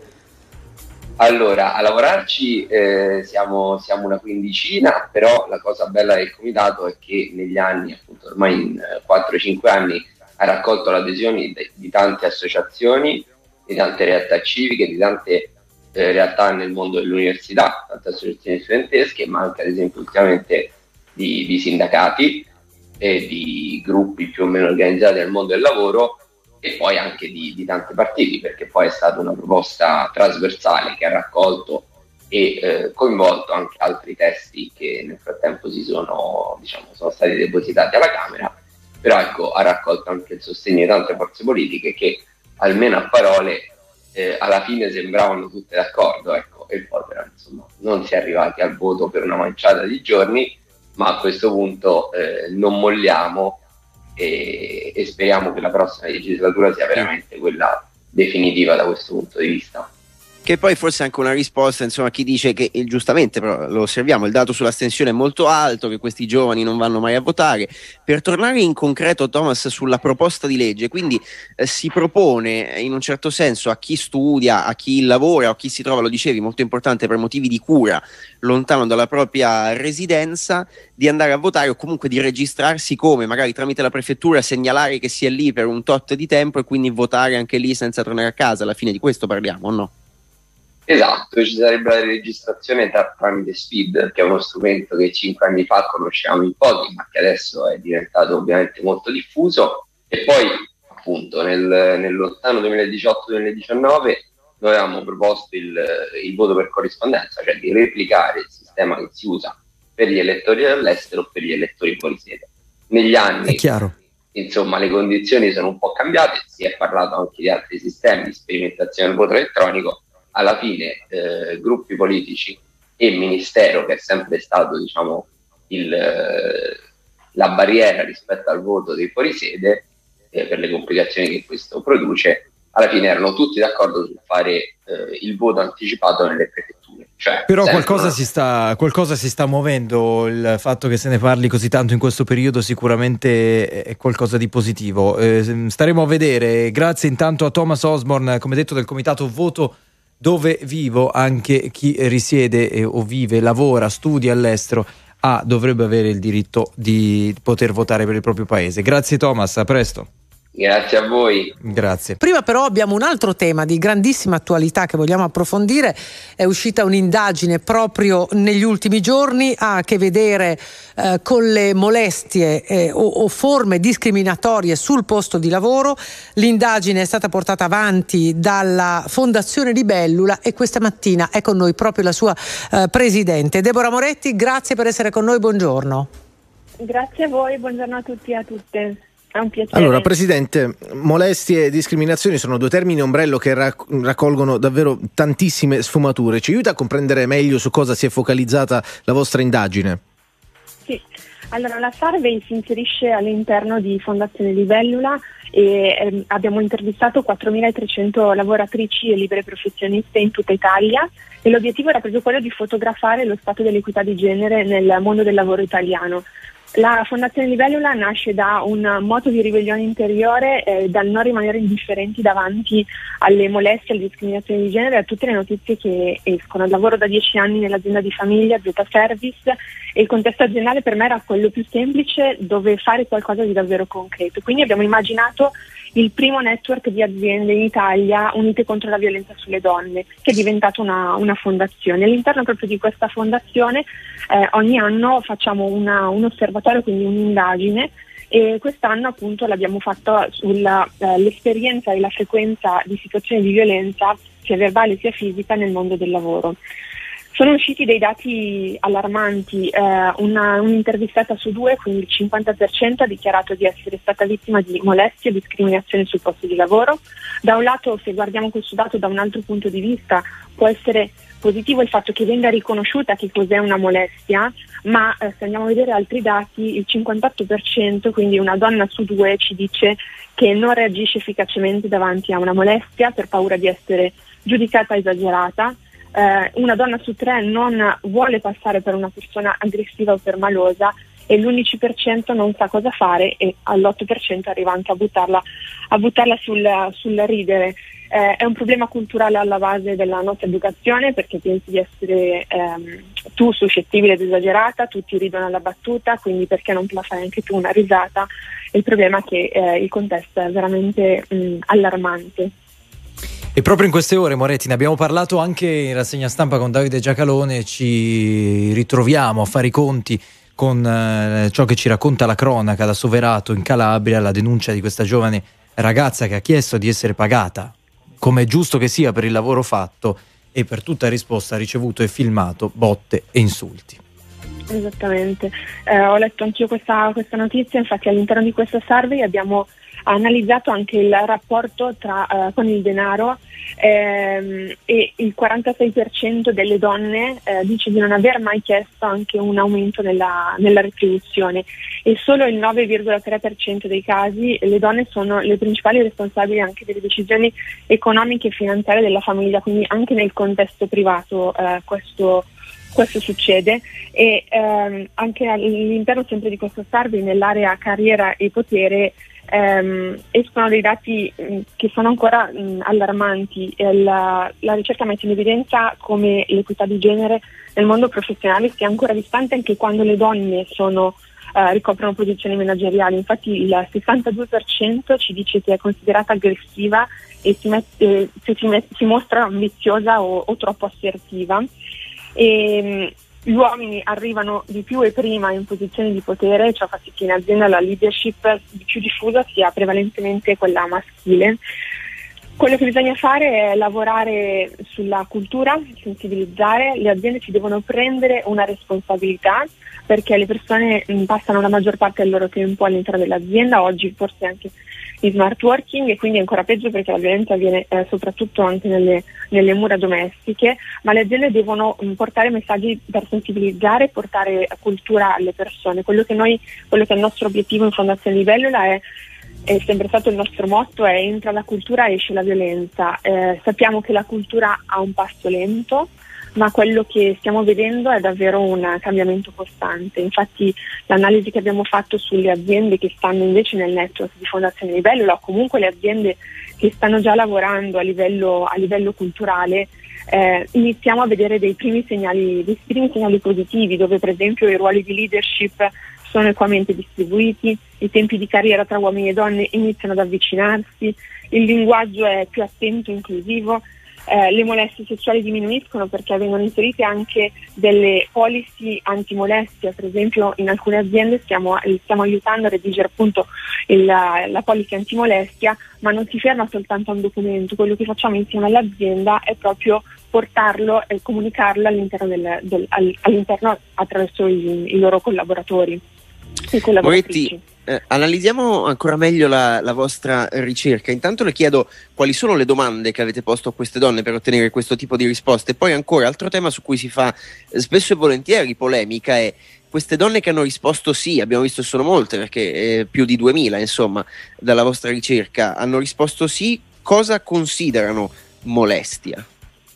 S6: Allora, a lavorarci eh, siamo, siamo una quindicina, però la cosa bella del comitato è che negli anni, appunto ormai in eh, quattro cinque anni, ha raccolto l'adesione di, di tante associazioni, di tante realtà civiche, di tante eh, realtà nel mondo dell'università, tante associazioni studentesche, ma anche ad esempio ultimamente di, di sindacati e di gruppi più o meno organizzati nel mondo del lavoro, e poi anche di, di tanti partiti, perché poi è stata una proposta trasversale che ha raccolto e eh, coinvolto anche altri testi che nel frattempo si sono, diciamo, sono stati depositati alla Camera, però ecco, ha raccolto anche il sostegno di tante forze politiche che almeno a parole eh, alla fine sembravano tutte d'accordo, ecco, e poi però insomma non si è arrivati al voto per una manciata di giorni, ma a questo punto eh, non molliamo e, e speriamo che la prossima legislatura sia veramente quella definitiva da questo punto di vista.
S5: Che poi forse è anche una risposta, insomma, a chi dice che eh, giustamente, però lo osserviamo, il dato sull'astensione è molto alto, che questi giovani non vanno mai a votare. Per tornare in concreto, Thomas, sulla proposta di legge, quindi eh, si propone in un certo senso a chi studia, a chi lavora o a chi si trova, lo dicevi, molto importante per motivi di cura, lontano dalla propria residenza, di andare a votare o comunque di registrarsi come, magari tramite la prefettura, segnalare che si è lì per un tot di tempo e quindi votare anche lì senza tornare a casa. Alla fine di questo parliamo, o no?
S6: Esatto, ci sarebbe la registrazione tra, tramite SPID, che è uno strumento che cinque anni fa conoscevamo in pochi, ma che adesso è diventato ovviamente molto diffuso. E poi, appunto, nel, nel lontano duemiladiciotto duemiladiciannove noi avevamo proposto il, il voto per corrispondenza, cioè di replicare il sistema che si usa per gli elettori all'estero o per gli elettori fuori sede. Negli anni,
S3: è chiaro,
S6: insomma, le condizioni sono un po' cambiate, si è parlato anche di altri sistemi di sperimentazione del voto elettronico. Alla fine eh, gruppi politici e ministero, che è sempre stato diciamo il, eh, la barriera rispetto al voto dei fuorisede eh, per le complicazioni che questo produce, alla fine erano tutti d'accordo sul fare eh, il voto anticipato nelle prefetture. Cioè,
S3: però qualcosa,
S6: una...
S3: si sta, qualcosa si sta muovendo. Il fatto che se ne parli così tanto in questo periodo sicuramente è qualcosa di positivo. Eh, staremo a vedere. Grazie intanto a Thomas Osborne, come detto, del comitato Voto Dove Vivo. Anche chi risiede eh, o vive, lavora, studia all'estero ha, dovrebbe avere il diritto di poter votare per il proprio paese. Grazie Thomas, a presto.
S6: Grazie a voi.
S3: Grazie.
S1: Prima però abbiamo un altro tema di grandissima attualità che vogliamo approfondire. È uscita un'indagine proprio negli ultimi giorni, ha a che vedere eh, con le molestie eh, o, o forme discriminatorie sul posto di lavoro. L'indagine è stata portata avanti dalla Fondazione Libellula e questa mattina è con noi proprio la sua eh, presidente. Deborah Moretti, grazie per essere con noi, buongiorno.
S7: Grazie a voi, buongiorno a tutti e a tutte. È un piacere.
S4: Allora, Presidente, molestie e discriminazioni sono due termini ombrello che rac- raccolgono davvero tantissime sfumature. Ci aiuta a comprendere meglio su cosa si è focalizzata la vostra indagine?
S7: Sì, allora la Survey si inserisce all'interno di Fondazione Libellula e ehm, abbiamo intervistato quattromilatrecento lavoratrici e libere professioniste in tutta Italia e l'obiettivo era proprio quello di fotografare lo stato dell'equità di genere nel mondo del lavoro italiano. La Fondazione Libellula nasce da un moto di ribellione interiore, eh, dal non rimanere indifferenti davanti alle molestie, alle discriminazioni di genere e a tutte le notizie che escono. Lavoro da dieci anni nell'azienda di famiglia, Z Service, e il contesto aziendale per me era quello più semplice, dove fare qualcosa di davvero concreto. Quindi abbiamo immaginato il primo network di aziende in Italia unite contro la violenza sulle donne, che è diventato una, una fondazione. All'interno proprio di questa fondazione eh, ogni anno facciamo una, un osservatorio, quindi un'indagine, e quest'anno appunto l'abbiamo fatto sull'esperienza eh, e la frequenza di situazioni di violenza sia verbale sia fisica nel mondo del lavoro. Sono usciti dei dati allarmanti, eh, una, un'intervistata su due, quindi il cinquanta per cento ha dichiarato di essere stata vittima di molestie o discriminazione sul posto di lavoro. Da un lato, se guardiamo questo dato da un altro punto di vista, può essere positivo il fatto che venga riconosciuta che cos'è una molestia, ma eh, se andiamo a vedere altri dati, il cinquantotto per cento, quindi una donna su due, ci dice che non reagisce efficacemente davanti a una molestia per paura di essere giudicata esagerata. Eh, una donna su tre non vuole passare per una persona aggressiva o permalosa e l'undici per cento non sa cosa fare e all'otto per cento arriva anche a buttarla, a buttarla sul, sul ridere. Eh, è un problema culturale alla base della nostra educazione, perché pensi di essere ehm, tu suscettibile ed esagerata, tutti ridono alla battuta, quindi perché non la fai anche tu una risata? Il problema è che eh, il contesto è veramente mh, allarmante.
S3: E proprio in queste ore, Moretti, ne abbiamo parlato anche in rassegna stampa con Davide Giacalone, ci ritroviamo a fare i conti con eh, ciò che ci racconta la cronaca da Soverato in Calabria, la denuncia di questa giovane ragazza che ha chiesto di essere pagata, come è giusto che sia per il lavoro fatto, e per tutta risposta ha ricevuto e filmato botte e insulti.
S7: Esattamente, eh, ho letto anch'io questa, questa notizia, infatti all'interno di questa survey abbiamo analizzato anche il rapporto tra, uh, con il denaro ehm, e il quarantasei per cento delle donne eh, dice di non aver mai chiesto anche un aumento nella, nella retribuzione, e solo il nove virgola tre per cento dei casi le donne sono le principali responsabili anche delle decisioni economiche e finanziarie della famiglia, quindi anche nel contesto privato eh, questo Questo succede. E ehm, anche all'interno sempre di questo survey, nell'area carriera e potere, ehm, escono dei dati mh, che sono ancora mh, allarmanti. La, la ricerca mette in evidenza come l'equità di genere nel mondo professionale sia ancora distante anche quando le donne sono, eh, ricoprono posizioni manageriali. Infatti il sessantadue per cento ci dice che è considerata aggressiva e si, mette, se si, met, si mostra ambiziosa o, o troppo assertiva. E gli uomini arrivano di più e prima in posizioni di potere, ciò fa sì che in azienda la leadership più diffusa sia prevalentemente quella maschile. Quello che bisogna fare è lavorare sulla cultura, sensibilizzare, le aziende ci devono prendere una responsabilità, perché le persone passano la maggior parte del loro tempo all'interno dell'azienda, oggi forse anche di smart working, e quindi è ancora peggio perché la violenza avviene eh, soprattutto anche nelle, nelle mura domestiche, ma le aziende devono mh, portare messaggi per sensibilizzare, portare cultura alle persone. Quello che noi, quello che è il nostro obiettivo in Fondazione Libellula è, è sempre stato il nostro motto, è: entra la cultura, esce la violenza. Eh, sappiamo che la cultura ha un passo lento, ma quello che stiamo vedendo è davvero un cambiamento costante. Infatti l'analisi che abbiamo fatto sulle aziende che stanno invece nel network di Fondazione Libellula, o comunque le aziende che stanno già lavorando a livello, a livello culturale, eh, iniziamo a vedere dei primi segnali, dei primi segnali positivi, dove per esempio i ruoli di leadership sono equamente distribuiti, i tempi di carriera tra uomini e donne iniziano ad avvicinarsi, il linguaggio è più attento e inclusivo. Eh, le molestie sessuali diminuiscono perché vengono inserite anche delle policy antimolestia. Per esempio in alcune aziende stiamo, stiamo aiutando a redigere appunto il, la policy antimolestia, ma non si ferma soltanto a un documento. Quello che facciamo insieme all'azienda è proprio portarlo e comunicarlo all'interno, del, del, all'interno attraverso i, i loro collaboratori e collaboratrici.
S5: Moretti, eh, analizziamo ancora meglio la, la vostra ricerca. Intanto le chiedo quali sono le domande che avete posto a queste donne per ottenere questo tipo di risposte. E poi ancora, altro tema su cui si fa eh, spesso e volentieri polemica è queste donne che hanno risposto sì, abbiamo visto sono molte, perché eh, più di duemila insomma dalla vostra ricerca hanno risposto sì, cosa considerano molestia?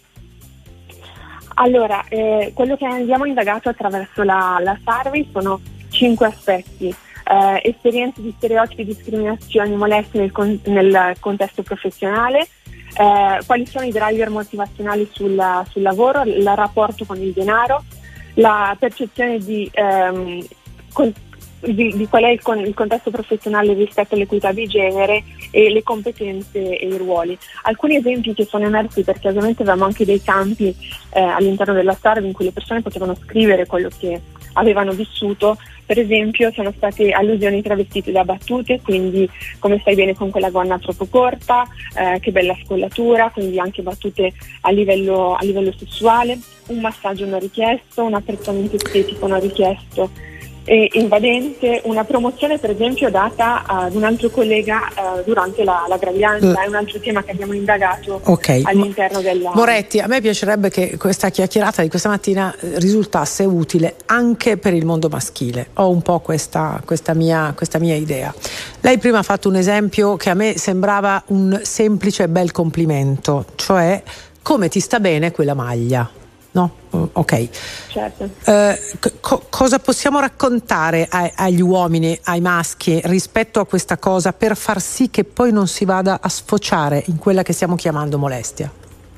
S7: Allora, eh, quello che abbiamo indagato attraverso la, la survey sono cinque aspetti: eh, esperienze di stereotipi, discriminazioni, molestie nel, con, nel contesto professionale, eh, quali sono i driver motivazionali sul, sul lavoro, il rapporto con il denaro, la percezione di, ehm, con, di, di qual è il, con, il contesto professionale rispetto all'equità di genere e le competenze e i ruoli. Alcuni esempi che sono emersi, perché ovviamente avevamo anche dei campi eh, all'interno della survey in cui le persone potevano scrivere quello che avevano vissuto. Per esempio sono state allusioni travestite da battute, quindi come stai bene con quella gonna troppo corta, eh, che bella scollatura, quindi anche battute a livello, a livello sessuale, un massaggio non richiesto, un apprezzamento estetico non richiesto e invadente, una promozione per esempio data ad un altro collega uh, durante la, la gravidanza, mm. è un altro tema che abbiamo indagato okay. all'interno della...
S1: Moretti, a me piacerebbe che questa chiacchierata di questa mattina risultasse utile anche per il mondo maschile, ho un po' questa, questa, mia, questa mia idea. Lei prima ha fatto un esempio che a me sembrava un semplice bel complimento, cioè come ti sta bene quella maglia. No? Ok.
S7: Certo.
S1: Eh, co- cosa possiamo raccontare ai- agli uomini, ai maschi rispetto a questa cosa per far sì che poi non si vada a sfociare in quella che stiamo chiamando molestia?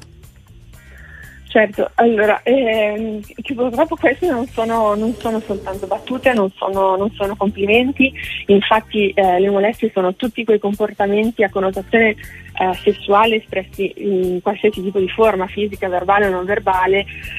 S7: Certo, allora, ehm, che purtroppo queste non sono, non sono soltanto battute, non sono, non sono complimenti, infatti eh, le molestie sono tutti quei comportamenti a connotazione eh, sessuale espressi in qualsiasi tipo di forma, fisica, verbale o non verbale,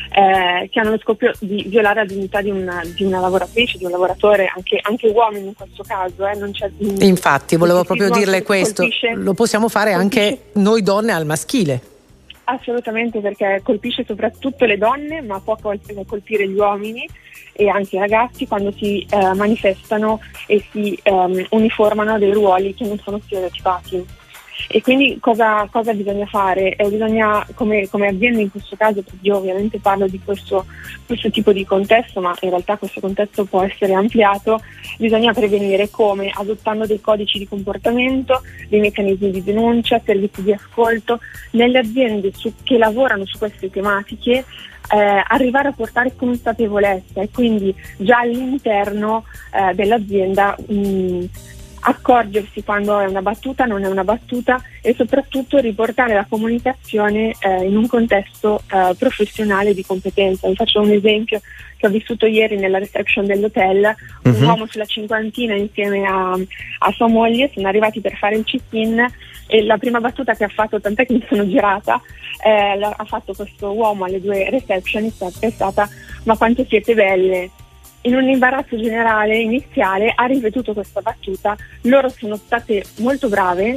S7: eh, che hanno lo scopo di violare la dignità di una, di una lavoratrice, di un lavoratore, anche, anche uomini in questo caso. Eh, non c'è,
S1: Infatti, volevo proprio dirle questo, colpisce, lo possiamo fare colpisce. Anche noi donne al maschile.
S7: Assolutamente, perché colpisce soprattutto le donne, ma può colpire gli uomini e anche i ragazzi quando si eh, manifestano e si um, uniformano a dei ruoli che non sono stereotipati. E quindi cosa, cosa bisogna fare? Eh, bisogna, come, come azienda in questo caso, perché io ovviamente parlo di questo, questo tipo di contesto, ma in realtà questo contesto può essere ampliato, bisogna prevenire come? Adottando dei codici di comportamento, dei meccanismi di denuncia, servizi di ascolto. Nelle aziende su, che lavorano su queste tematiche, eh, arrivare a portare consapevolezza e quindi già all'interno eh, dell'azienda mh, accorgersi quando è una battuta, non è una battuta e soprattutto riportare la comunicazione eh, in un contesto eh, professionale di competenza. Vi faccio un esempio che ho vissuto ieri nella reception dell'hotel. Uh-huh. Un uomo sulla cinquantina insieme a, a sua moglie sono arrivati per fare il check-in e la prima battuta che ha fatto, tant'è che mi sono girata, eh, la, ha fatto questo uomo alle due reception, è stata ma quanto siete belle. In un imbarazzo generale iniziale ha ripetuto questa battuta, loro sono state molto brave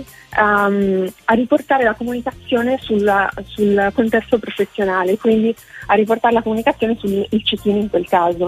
S7: um, a riportare la comunicazione sulla, sul contesto professionale, quindi a riportare la comunicazione sul check-in in quel caso.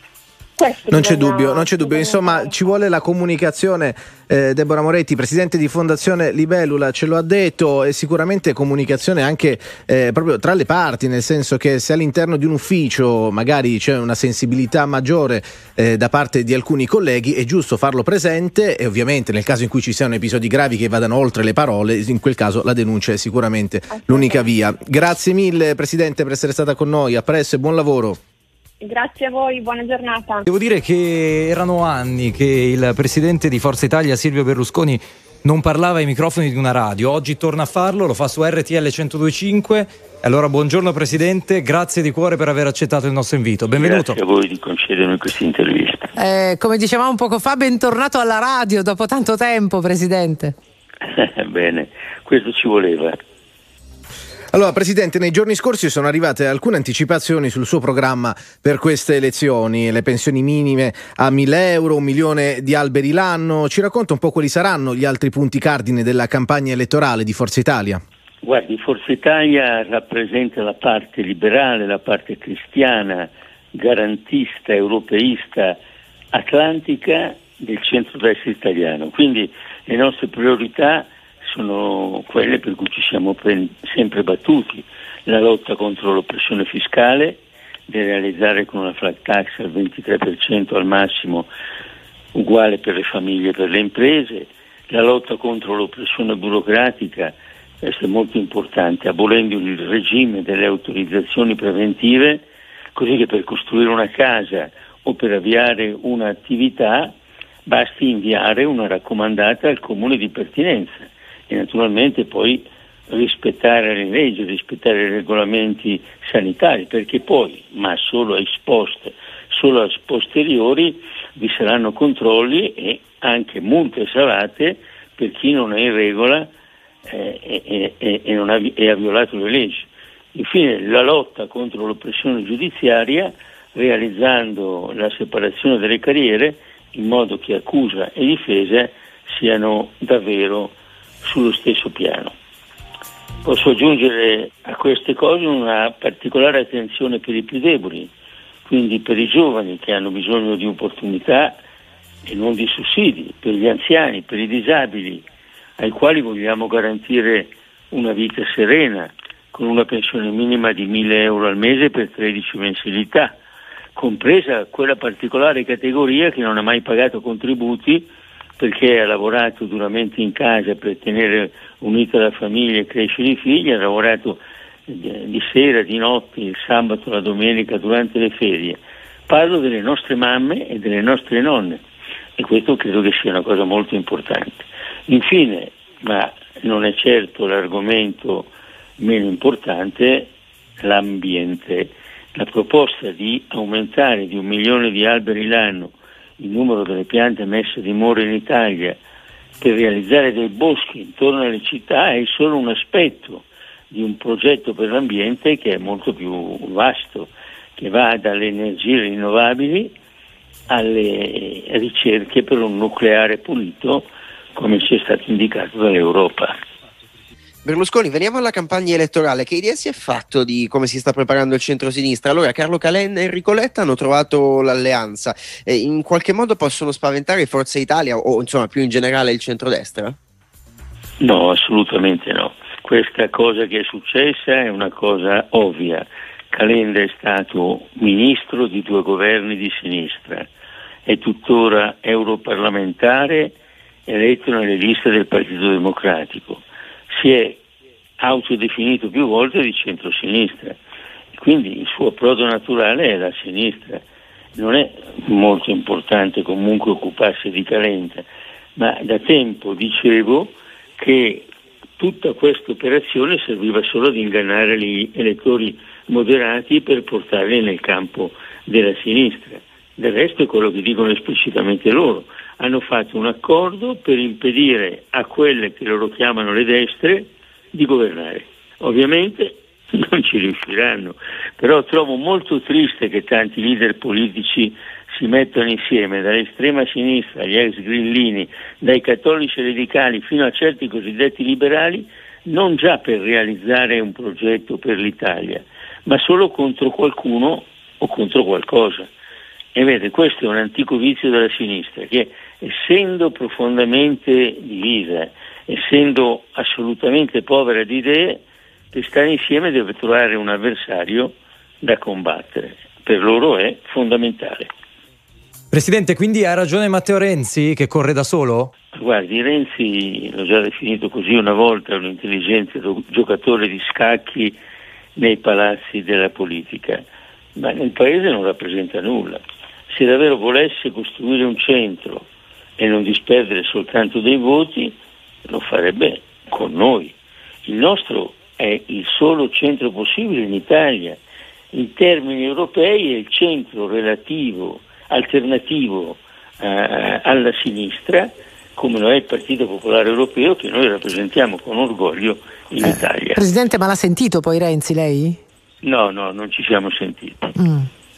S7: Questo
S4: non
S7: bisogna,
S4: c'è dubbio, non c'è dubbio. Insomma, fare. Ci vuole la comunicazione. eh, Deborah Moretti, presidente di Fondazione Libellula, ce lo ha detto, e sicuramente comunicazione anche eh, proprio tra le parti, nel senso che se all'interno di un ufficio magari c'è una sensibilità maggiore eh, da parte di alcuni colleghi, è giusto farlo presente, e ovviamente nel caso in cui ci siano episodi gravi che vadano oltre le parole, in quel caso la denuncia è sicuramente l'unica via. Grazie mille presidente per essere stata con noi, a presto e buon lavoro.
S7: Grazie a voi, buona giornata.
S3: Devo dire che erano anni che il presidente di Forza Italia Silvio Berlusconi non parlava ai microfoni di una radio. Oggi torna a farlo, lo fa su R T L centodue e cinque. Allora buongiorno presidente, grazie di cuore per aver accettato il nostro invito. Benvenuto.
S8: Grazie a voi di concedermi questa intervista.
S1: Eh, come dicevamo poco fa, bentornato alla radio dopo tanto tempo, presidente.
S8: Bene, questo ci voleva.
S4: Allora, presidente, nei giorni scorsi sono arrivate alcune anticipazioni sul suo programma per queste elezioni, le pensioni minime a mille euro, un milione di alberi l'anno. Ci racconta un po' quali saranno gli altri punti cardine della campagna elettorale di Forza Italia?
S8: Guardi, Forza Italia rappresenta la parte liberale, la parte cristiana, garantista, europeista, atlantica del centrodestra italiano. Quindi le nostre priorità sono quelle per cui ci siamo pre- sempre battuti: la lotta contro l'oppressione fiscale, da realizzare con una flat tax al ventitré per cento al massimo, uguale per le famiglie e per le imprese, la lotta contro l'oppressione burocratica, questo è molto importante, abolendo il regime delle autorizzazioni preventive, così che per costruire una casa o per avviare un'attività basti inviare una raccomandata al comune di pertinenza. E naturalmente poi rispettare le leggi, rispettare i regolamenti sanitari, perché poi, ma solo a ex post, solo a posteriori, vi saranno controlli e anche multe salate per chi non è in regola eh, e, e, e, non ha, e ha violato le leggi. Infine la lotta contro l'oppressione giudiziaria, realizzando la separazione delle carriere in modo che accusa e difesa siano davvero sullo stesso piano. Posso aggiungere a queste cose una particolare attenzione per i più deboli, quindi per i giovani che hanno bisogno di opportunità e non di sussidi, per gli anziani, per i disabili, ai quali vogliamo garantire una vita serena, con una pensione minima di mille euro al mese per tredici mensilità, compresa quella particolare categoria che non ha mai pagato contributi perché ha lavorato duramente in casa per tenere unita la famiglia e crescere i figli, ha lavorato di sera, di notte, il sabato, la domenica, durante le ferie. Parlo delle nostre mamme e delle nostre nonne, e questo credo che sia una cosa molto importante. Infine, ma non è certo l'argomento meno importante, l'ambiente. La proposta di aumentare di un milione di alberi l'anno il numero delle piante messe a dimora in Italia per realizzare dei boschi intorno alle città è solo un aspetto di un progetto per l'ambiente che è molto più vasto, che va dalle energie rinnovabili alle ricerche per un nucleare pulito, come ci è stato indicato dall'Europa.
S5: Berlusconi, veniamo alla campagna elettorale. Che idea si è fatto di come si sta preparando il centro-sinistra? Allora, Carlo Calenda e Enrico Letta hanno trovato l'alleanza. Eh, in qualche modo possono spaventare Forza Italia o, insomma, più in generale il centrodestra?
S8: No, assolutamente no. Questa cosa che è successa è una cosa ovvia. Calenda è stato ministro di due governi di sinistra, è tuttora europarlamentare eletto nelle liste del Partito Democratico. Si è autodefinito più volte di centrosinistra, quindi il suo approdo naturale è la sinistra. Non è molto importante comunque occuparsi di Calenda, ma da tempo dicevo che tutta questa operazione serviva solo ad ingannare gli elettori moderati per portarli nel campo della sinistra. Del resto è quello che dicono esplicitamente loro. Hanno fatto un accordo per impedire a quelle che loro chiamano le destre di governare. Ovviamente non ci riusciranno, però trovo molto triste che tanti leader politici si mettano insieme, dall'estrema sinistra agli ex grillini, dai cattolici radicali fino a certi cosiddetti liberali, non già per realizzare un progetto per l'Italia, ma solo contro qualcuno o contro qualcosa. E vede, questo è un antico vizio della sinistra, che essendo profondamente divisa, essendo assolutamente povera di idee, per stare insieme deve trovare un avversario da combattere. Per loro è fondamentale.
S3: Presidente, quindi ha ragione Matteo Renzi che corre da solo?
S8: Guardi, Renzi l'ho già definito così una volta, un intelligente giocatore di scacchi nei palazzi della politica, ma nel paese non rappresenta nulla. Se davvero volesse costruire un centro e non disperdere soltanto dei voti, lo farebbe con noi. Il nostro è il solo centro possibile in Italia. In termini europei è il centro relativo, alternativo eh, alla sinistra, come lo è il Partito Popolare Europeo, che noi rappresentiamo con orgoglio in eh, Italia.
S1: Presidente, ma l'ha sentito poi Renzi, lei?
S8: No, no, non ci siamo sentiti.
S1: Mm.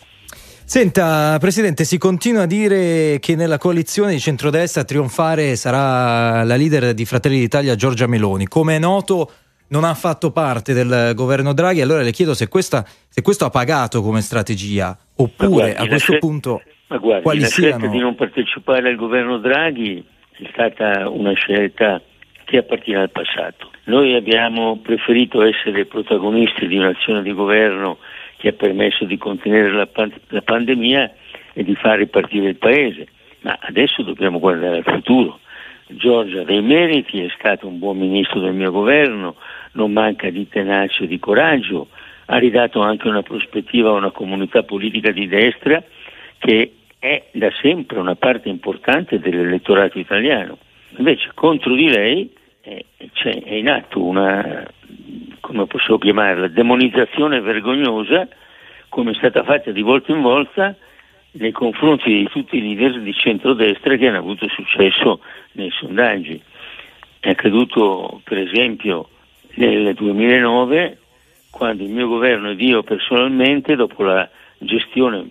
S3: Senta, Presidente, si continua a dire che nella coalizione di centrodestra a trionfare sarà la leader di Fratelli d'Italia Giorgia Meloni. Come è noto, non ha fatto parte del governo Draghi, allora le chiedo se, questa, se questo ha pagato come strategia, oppure guardi, a questo
S8: scelta,
S3: punto
S8: ma guardi,
S3: quali
S8: la
S3: siano...
S8: scelta di non partecipare al governo Draghi è stata una scelta che appartiene al passato. Noi abbiamo preferito essere protagonisti di un'azione di governo che ha permesso di contenere la, pan- la pandemia e di far ripartire il paese, ma adesso dobbiamo guardare al futuro. Giorgia ha dei meriti, è stato un buon ministro del mio governo, non manca di tenacia e di coraggio, ha ridato anche una prospettiva a una comunità politica di destra che è da sempre una parte importante dell'elettorato italiano. Invece contro di lei è, c'è, è in atto una, come posso chiamarla, demonizzazione vergognosa, come è stata fatta di volta in volta nei confronti di tutti i leader di centrodestra che hanno avuto successo nei sondaggi. È accaduto per esempio nel duemilanove, quando il mio governo ed io personalmente, dopo la gestione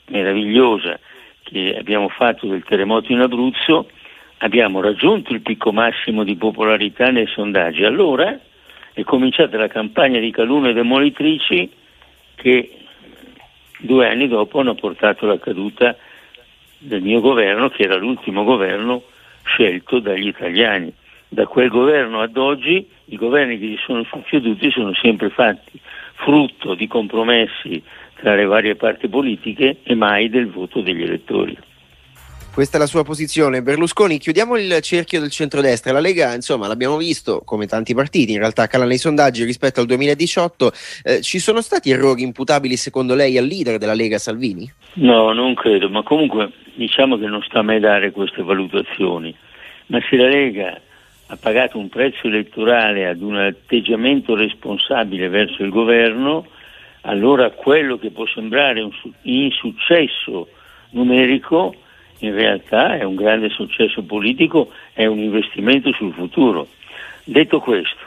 S8: meravigliosa che abbiamo fatto del terremoto in Abruzzo, abbiamo raggiunto il picco massimo di popolarità nei sondaggi. Allora è cominciata la campagna di calunnie demolitrici che due anni dopo hanno portato alla caduta del mio governo, che era l'ultimo governo scelto dagli italiani. Da quel governo ad oggi i governi che si sono succeduti sono sempre fatti frutto di compromessi tra le varie parti politiche e mai del voto degli elettori.
S5: Questa è la sua posizione. Berlusconi, chiudiamo il cerchio del centrodestra. La Lega, insomma, l'abbiamo visto, come tanti partiti, in realtà cala nei sondaggi rispetto al duemiladiciotto. Eh, ci sono stati errori imputabili secondo lei al leader della Lega, Salvini?
S8: No, non credo, ma comunque diciamo che non sta a me dare queste valutazioni. Ma se la Lega ha pagato un prezzo elettorale ad un atteggiamento responsabile verso il governo, allora quello che può sembrare un insuccesso numerico in realtà è un grande successo politico, è un investimento sul futuro. Detto questo,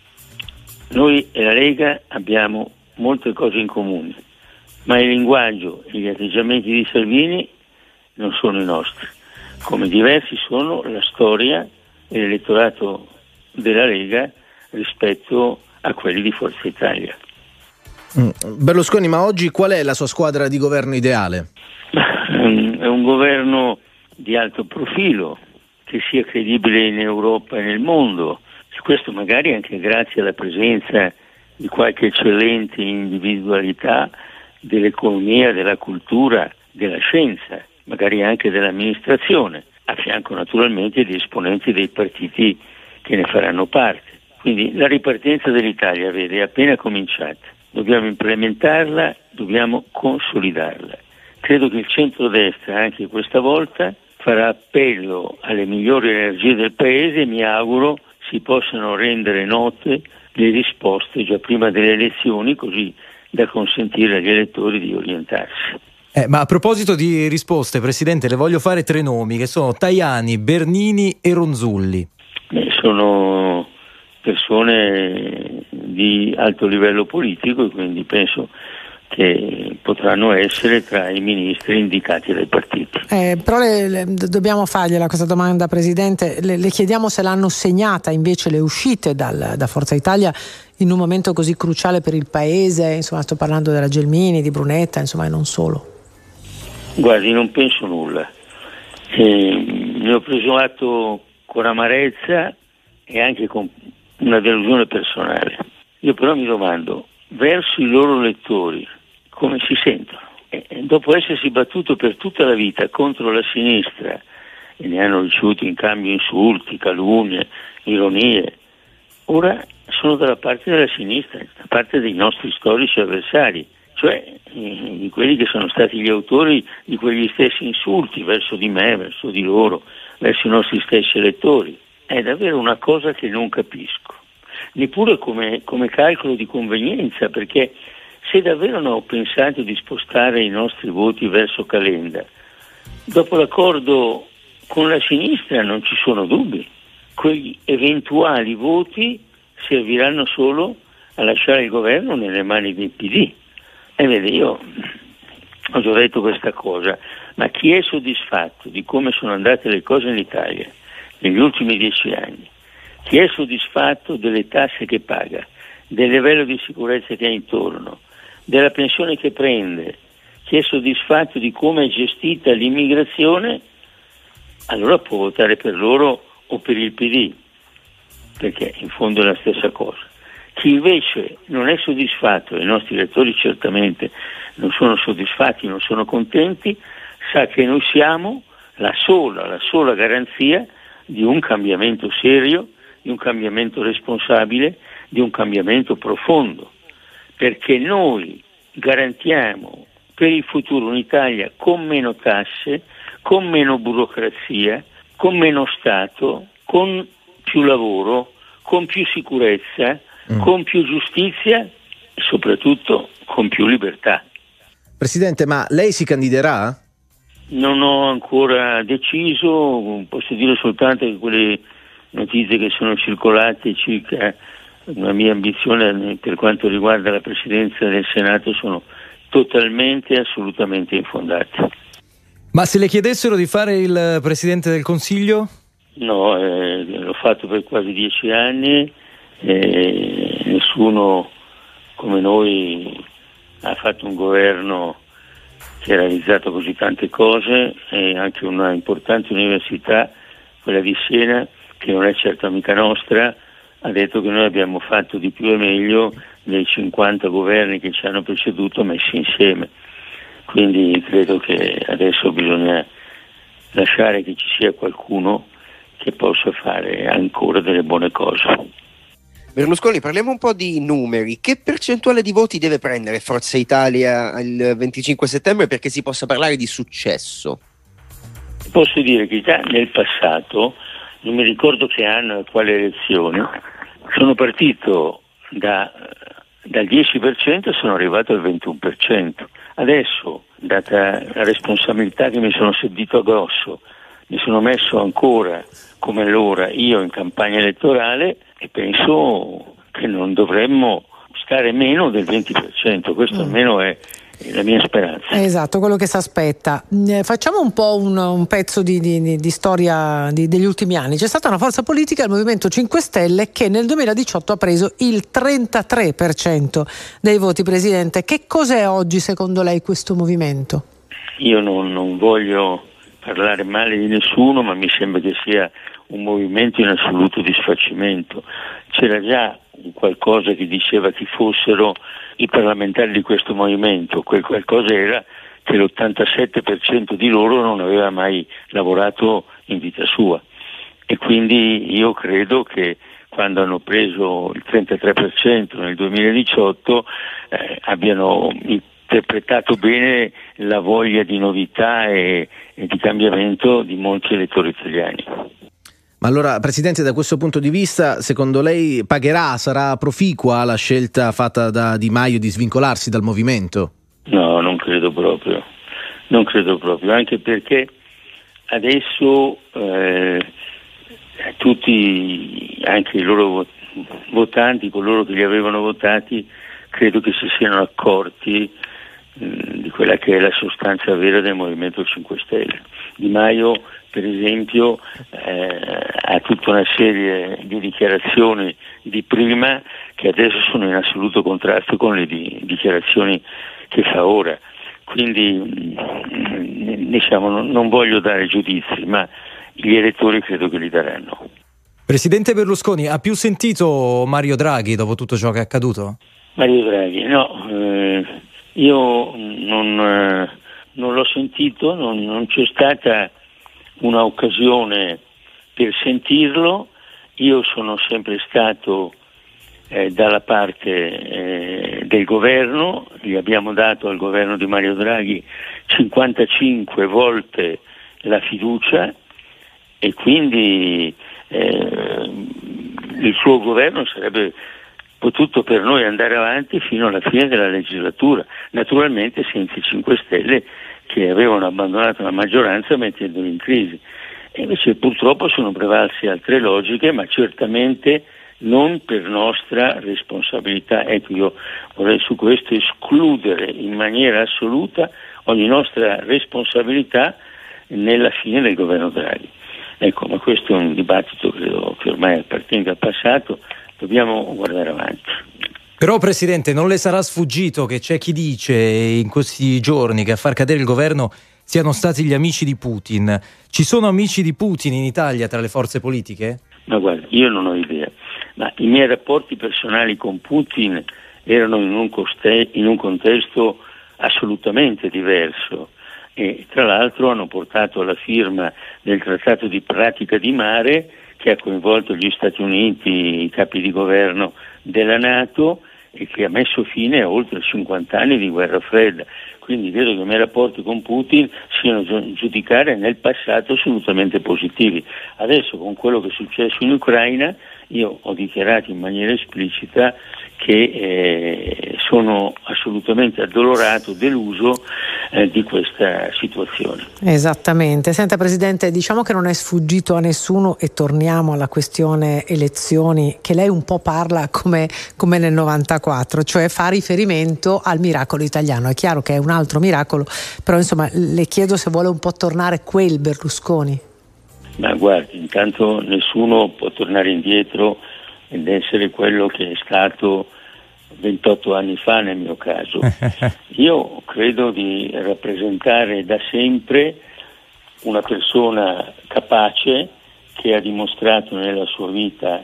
S8: noi e la Lega abbiamo molte cose in comune, ma il linguaggio e gli atteggiamenti di Salvini non sono i nostri, come diversi sono la storia e l'elettorato della Lega rispetto a quelli di Forza Italia.
S4: Berlusconi, ma oggi qual è la sua squadra di governo ideale?
S8: È un governo di alto profilo, che sia credibile in Europa e nel mondo. Questo magari anche grazie alla presenza di qualche eccellente individualità dell'economia, della cultura, della scienza, magari anche dell'amministrazione, a fianco naturalmente di esponenti dei partiti che ne faranno parte. Quindi la ripartenza dell'Italia, vede, è appena cominciata. Dobbiamo implementarla, dobbiamo consolidarla. Credo che il centrodestra anche questa volta farà appello alle migliori energie del Paese e mi auguro si possano rendere note le risposte già prima delle elezioni, così da consentire agli elettori di orientarsi.
S3: Eh, ma a proposito di risposte, Presidente, le voglio fare tre nomi che sono Tajani, Bernini e Ronzulli.
S8: Beh, sono persone di alto livello politico e quindi penso che potranno essere tra i ministri indicati dai partiti.
S1: Eh, però le, le, dobbiamo fargliela questa domanda, Presidente. Le, le chiediamo se l'hanno segnata invece le uscite dal, da Forza Italia in un momento così cruciale per il Paese. Insomma, sto parlando della Gelmini, di Brunetta, insomma, e non solo.
S8: Guardi, non penso nulla. Eh, ne ho preso atto con amarezza e anche con una delusione personale. Io però mi domando, verso i loro lettori, come si sentono? E dopo essersi battuto per tutta la vita contro la sinistra e ne hanno ricevuto in cambio insulti, calunnie, ironie, ora sono dalla parte della sinistra, da parte dei nostri storici avversari, cioè di quelli che sono stati gli autori di quegli stessi insulti verso di me, verso di loro, verso i nostri stessi elettori. È davvero una cosa che non capisco, neppure come, come calcolo di convenienza, perché se davvero non ho pensato di spostare i nostri voti verso Calenda, dopo l'accordo con la sinistra non ci sono dubbi, quegli eventuali voti serviranno solo a lasciare il governo nelle mani del P D. E vede, io ho già detto questa cosa, ma chi è soddisfatto di come sono andate le cose in Italia negli ultimi dieci anni, chi è soddisfatto delle tasse che paga, del livello di sicurezza che ha intorno, della pensione che prende, chi è soddisfatto di come è gestita l'immigrazione, allora può votare per loro o per il P D, perché in fondo è la stessa cosa. Chi invece non è soddisfatto, e i nostri elettori certamente non sono soddisfatti, non sono contenti, sa che noi siamo la sola, la sola garanzia di un cambiamento serio, di un cambiamento responsabile, di un cambiamento profondo, perché noi garantiamo per il futuro un'Italia con meno tasse, con meno burocrazia, con meno Stato, con più lavoro, con più sicurezza, mm. con più giustizia e soprattutto con più libertà.
S4: Presidente, ma lei si candiderà?
S8: Non ho ancora deciso, posso dire soltanto che quelle notizie che sono circolate circa una mia ambizione per quanto riguarda la presidenza del Senato sono totalmente e assolutamente infondati.
S3: Ma se le chiedessero di fare il Presidente del Consiglio?
S8: No, eh, l'ho fatto per quasi dieci anni e nessuno come noi ha fatto un governo che ha realizzato così tante cose, e anche una importante università, quella di Siena, che non è certo amica nostra, ha detto che noi abbiamo fatto di più e meglio dei cinquanta governi che ci hanno preceduto messi insieme. Quindi credo che adesso bisogna lasciare che ci sia qualcuno che possa fare ancora delle buone cose.
S5: Berlusconi, parliamo un po' di numeri. Che percentuale di voti deve prendere Forza Italia il venticinque settembre perché si possa parlare di successo?
S8: Posso dire che già nel passato, non mi ricordo che anno e quale elezione, sono partito da, dal dieci per cento e sono arrivato al ventuno per cento. Adesso, data la responsabilità che mi sono sentito addosso, mi sono messo ancora come allora io in campagna elettorale e penso che non dovremmo stare meno del venti per cento, questo mm. almeno è la mia speranza.
S1: Esatto, quello che si aspetta. Eh, facciamo un po' un, un pezzo di, di, di storia di, degli ultimi anni. C'è stata una forza politica, il Movimento cinque Stelle, che nel duemiladiciotto ha preso il trentatré per cento dei voti, Presidente. Che cos'è oggi secondo lei questo movimento?
S8: Io non, non voglio parlare male di nessuno, ma mi sembra che sia un movimento in assoluto disfacimento. C'era già qualcosa che diceva chi fossero i parlamentari di questo movimento, quel qualcosa era che l'ottantasette per cento di loro non aveva mai lavorato in vita sua, e quindi io credo che quando hanno preso il trentatré per cento nel duemiladiciotto eh, abbiano interpretato bene la voglia di novità e, e di cambiamento di molti elettori italiani.
S4: Ma allora, Presidente, da questo punto di vista, secondo lei pagherà, sarà proficua la scelta fatta da Di Maio di svincolarsi dal movimento?
S8: No, non credo proprio, non credo proprio, anche perché adesso eh, tutti, anche i loro votanti, coloro che li avevano votati, credo che si siano accorti mh, di quella che è la sostanza vera del Movimento cinque Stelle. Di Maio, per esempio, eh, ha tutta una serie di dichiarazioni di prima che adesso sono in assoluto contrasto con le di, dichiarazioni che fa ora. Quindi diciamo, non, non voglio dare giudizi, ma gli elettori credo che li daranno.
S3: Presidente Berlusconi, ha più sentito Mario Draghi dopo tutto ciò che è accaduto?
S8: Mario Draghi, no, eh, io non, eh, non l'ho sentito, non, non c'è stata una occasione per sentirlo. Io sono sempre stato eh, dalla parte eh, del governo, gli abbiamo dato al governo di Mario Draghi cinquantacinque volte la fiducia e quindi eh, il suo governo sarebbe potuto per noi andare avanti fino alla fine della legislatura, naturalmente senza i cinque Stelle che avevano abbandonato la maggioranza mettendoli in crisi. E invece purtroppo sono prevalse altre logiche, ma certamente non per nostra responsabilità. Ecco, io vorrei su questo escludere in maniera assoluta ogni nostra responsabilità nella fine del governo Draghi. Ecco, ma questo è un dibattito credo che ormai appartiene al passato, dobbiamo guardare avanti.
S3: Però, Presidente, non le sarà sfuggito che c'è chi dice in questi giorni che a far cadere il governo siano stati gli amici di Putin. Ci sono amici di Putin in Italia tra le forze politiche?
S8: Ma guarda, io non ho idea, ma i miei rapporti personali con Putin erano in un, coste- in un contesto assolutamente diverso e tra l'altro hanno portato alla firma del trattato di pratica di mare che ha coinvolto gli Stati Uniti, i capi di governo della NATO e che ha messo fine a oltre cinquanta anni di guerra fredda. Quindi credo che i miei rapporti con Putin siano giudicare nel passato assolutamente positivi. Adesso con quello che è successo in Ucraina io ho dichiarato in maniera esplicita che eh, sono assolutamente addolorato, deluso eh, di questa situazione.
S1: Esattamente. Senta Presidente, diciamo che non è sfuggito a nessuno, e torniamo alla questione elezioni, che lei un po' parla come, come nel novantaquattro, cioè fa riferimento al miracolo italiano. È chiaro che è un altro miracolo, però insomma le chiedo se vuole un po' tornare quel Berlusconi.
S8: Ma guardi, intanto nessuno può tornare indietro ed essere quello che è stato ventotto anni fa nel mio caso. Io credo di rappresentare da sempre una persona capace, che ha dimostrato nella sua vita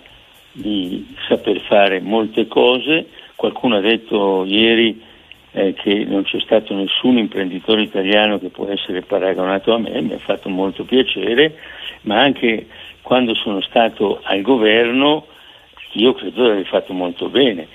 S8: di saper fare molte cose. Qualcuno ha detto ieri eh, che non c'è stato nessun imprenditore italiano che può essere paragonato a me, mi ha fatto molto piacere, ma anche quando sono stato al governo io credo di aver fatto molto bene.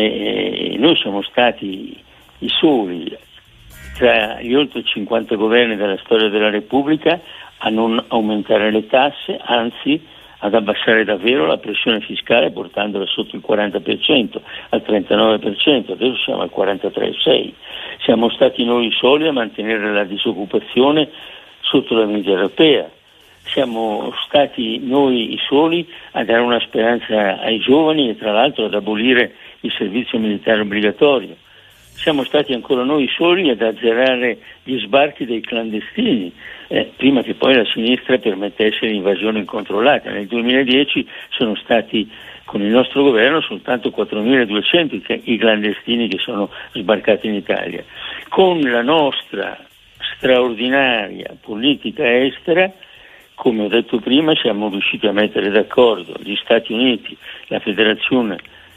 S8: E noi siamo stati i soli tra gli oltre cinquanta governi della storia della Repubblica a non aumentare le tasse, anzi ad abbassare davvero la pressione fiscale portandola sotto il quaranta per cento, al trentanove per cento, adesso siamo al quarantatré virgola sei per cento. Siamo stati noi i soli a mantenere la disoccupazione sotto la media europea. Siamo stati noi i soli a dare una speranza ai giovani e tra l'altro ad abolire il servizio militare obbligatorio. Siamo stati ancora noi soli ad azzerare gli sbarchi dei clandestini, eh, prima che poi la sinistra permettesse l'invasione incontrollata. Nel duemiladieci sono stati con il nostro governo soltanto quattromiladuecento i clandestini che sono sbarcati in Italia. Con la nostra straordinaria politica estera, come ho detto prima, siamo riusciti a mettere d'accordo gli Stati Uniti, la Federazione,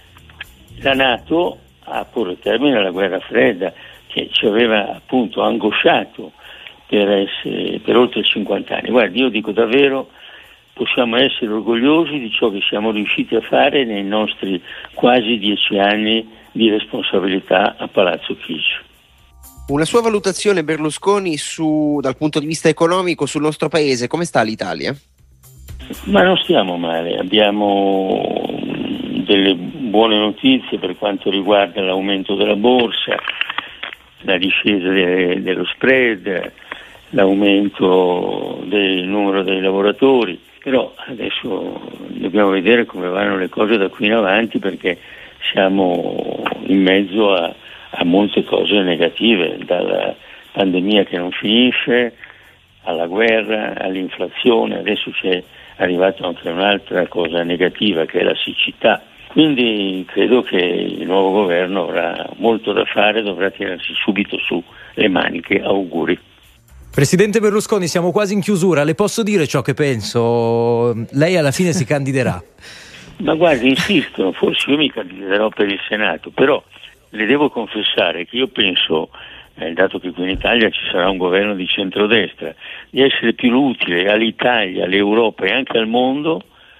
S8: la NATO, a porre termine alla guerra fredda che ci aveva appunto angosciato per, essere, per oltre cinquanta anni. Guardi, io dico davvero, possiamo essere orgogliosi di ciò che siamo riusciti a fare nei nostri quasi dieci anni di responsabilità a Palazzo Chigi.
S5: Una sua valutazione, Berlusconi, su, dal punto di vista economico sul nostro paese, come sta l'Italia?
S8: Ma non stiamo male, abbiamo delle buone notizie per quanto riguarda l'aumento della borsa, la discesa de- dello spread, l'aumento del numero dei lavoratori, però adesso dobbiamo vedere come vanno le cose da qui in avanti, perché siamo in mezzo a a molte cose negative, dalla pandemia che non finisce, alla guerra, all'inflazione, adesso c'è arrivata anche un'altra cosa negativa che è la siccità. Quindi credo che il nuovo governo avrà molto da fare, dovrà tirarsi subito su le maniche. Auguri.
S3: Presidente Berlusconi, siamo quasi in chiusura, le posso dire ciò che penso? Lei alla fine si candiderà?
S8: Ma guardi, insisto, forse io mi candiderò per il Senato, però le devo confessare che io penso, eh, dato che qui in Italia ci sarà un governo di centrodestra, di essere più utile all'Italia, all'Europa e anche al mondo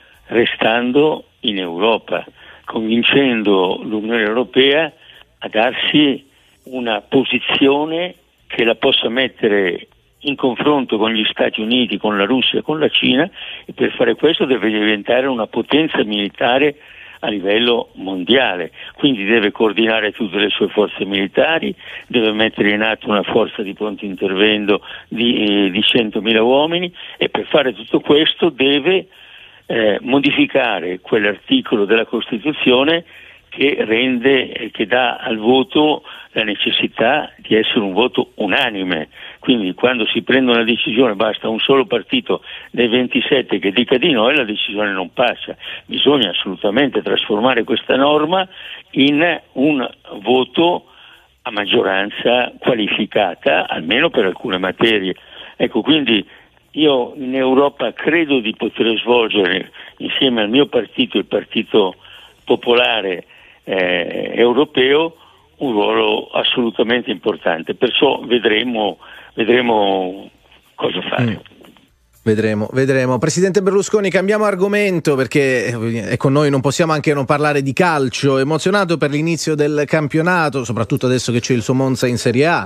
S8: restando in Europa, convincendo l'Unione Europea a darsi una posizione che la possa mettere in confronto con gli Stati Uniti, con la Russia e con la Cina, e per fare questo deve diventare una potenza militare a livello mondiale, quindi deve coordinare tutte le sue forze militari, deve mettere in atto una forza di pronto intervento di, di centomila uomini, e per fare tutto questo deve eh, modificare quell'articolo della Costituzione che rende, che dà al voto la necessità di essere un voto unanime. Quindi quando si prende una decisione basta un solo partito dei ventisette che dica di no e la decisione non passa. Bisogna assolutamente trasformare questa norma in un voto a maggioranza qualificata, almeno per alcune materie. Ecco, quindi io in Europa credo di poter svolgere insieme al mio partito, il Partito Popolare eh, Europeo, un ruolo assolutamente importante, perciò vedremo, vedremo cosa fare.
S4: Mm. Vedremo, vedremo. Presidente Berlusconi, cambiamo argomento perché è con noi, non possiamo anche non parlare di calcio. Emozionato per l'inizio del campionato, soprattutto adesso che c'è il suo Monza in Serie A?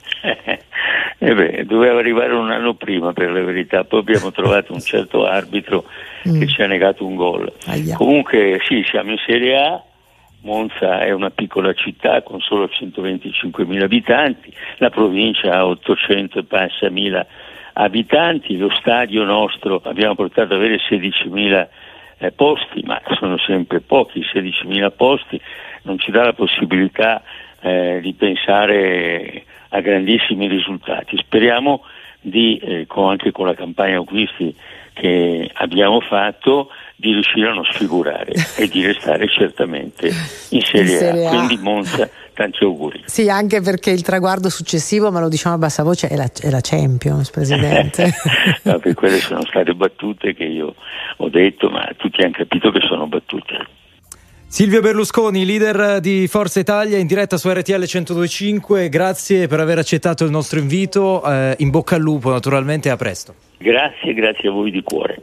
S8: Eh beh, doveva arrivare un anno prima, per la verità, poi abbiamo trovato un certo arbitro mm. che ci ha negato un gol. Aia. Comunque sì, siamo in Serie A, Monza è una piccola città con solo centoventicinquemila abitanti, la provincia ha ottocento e passa mila abitanti, lo stadio nostro abbiamo portato ad avere sedicimila eh, posti, ma sono sempre pochi, sedicimila posti, non ci dà la possibilità eh, di pensare a grandissimi risultati. Speriamo di, eh, con, anche con la campagna acquisti che abbiamo fatto, di riuscire a non sfigurare e di restare certamente in Serie, in Serie A. A. Quindi Monza, tanti auguri.
S1: Sì, anche perché il traguardo successivo, ma lo diciamo a bassa voce, è la, è la Champions, Presidente.
S8: No, per quelle sono state battute che io ho detto, ma tutti hanno capito che sono battute.
S3: Silvio Berlusconi, leader di Forza Italia, in diretta su R T L centodue e cinque, grazie per aver accettato il nostro invito, eh, in bocca al lupo naturalmente, a presto.
S8: Grazie, grazie a voi di cuore.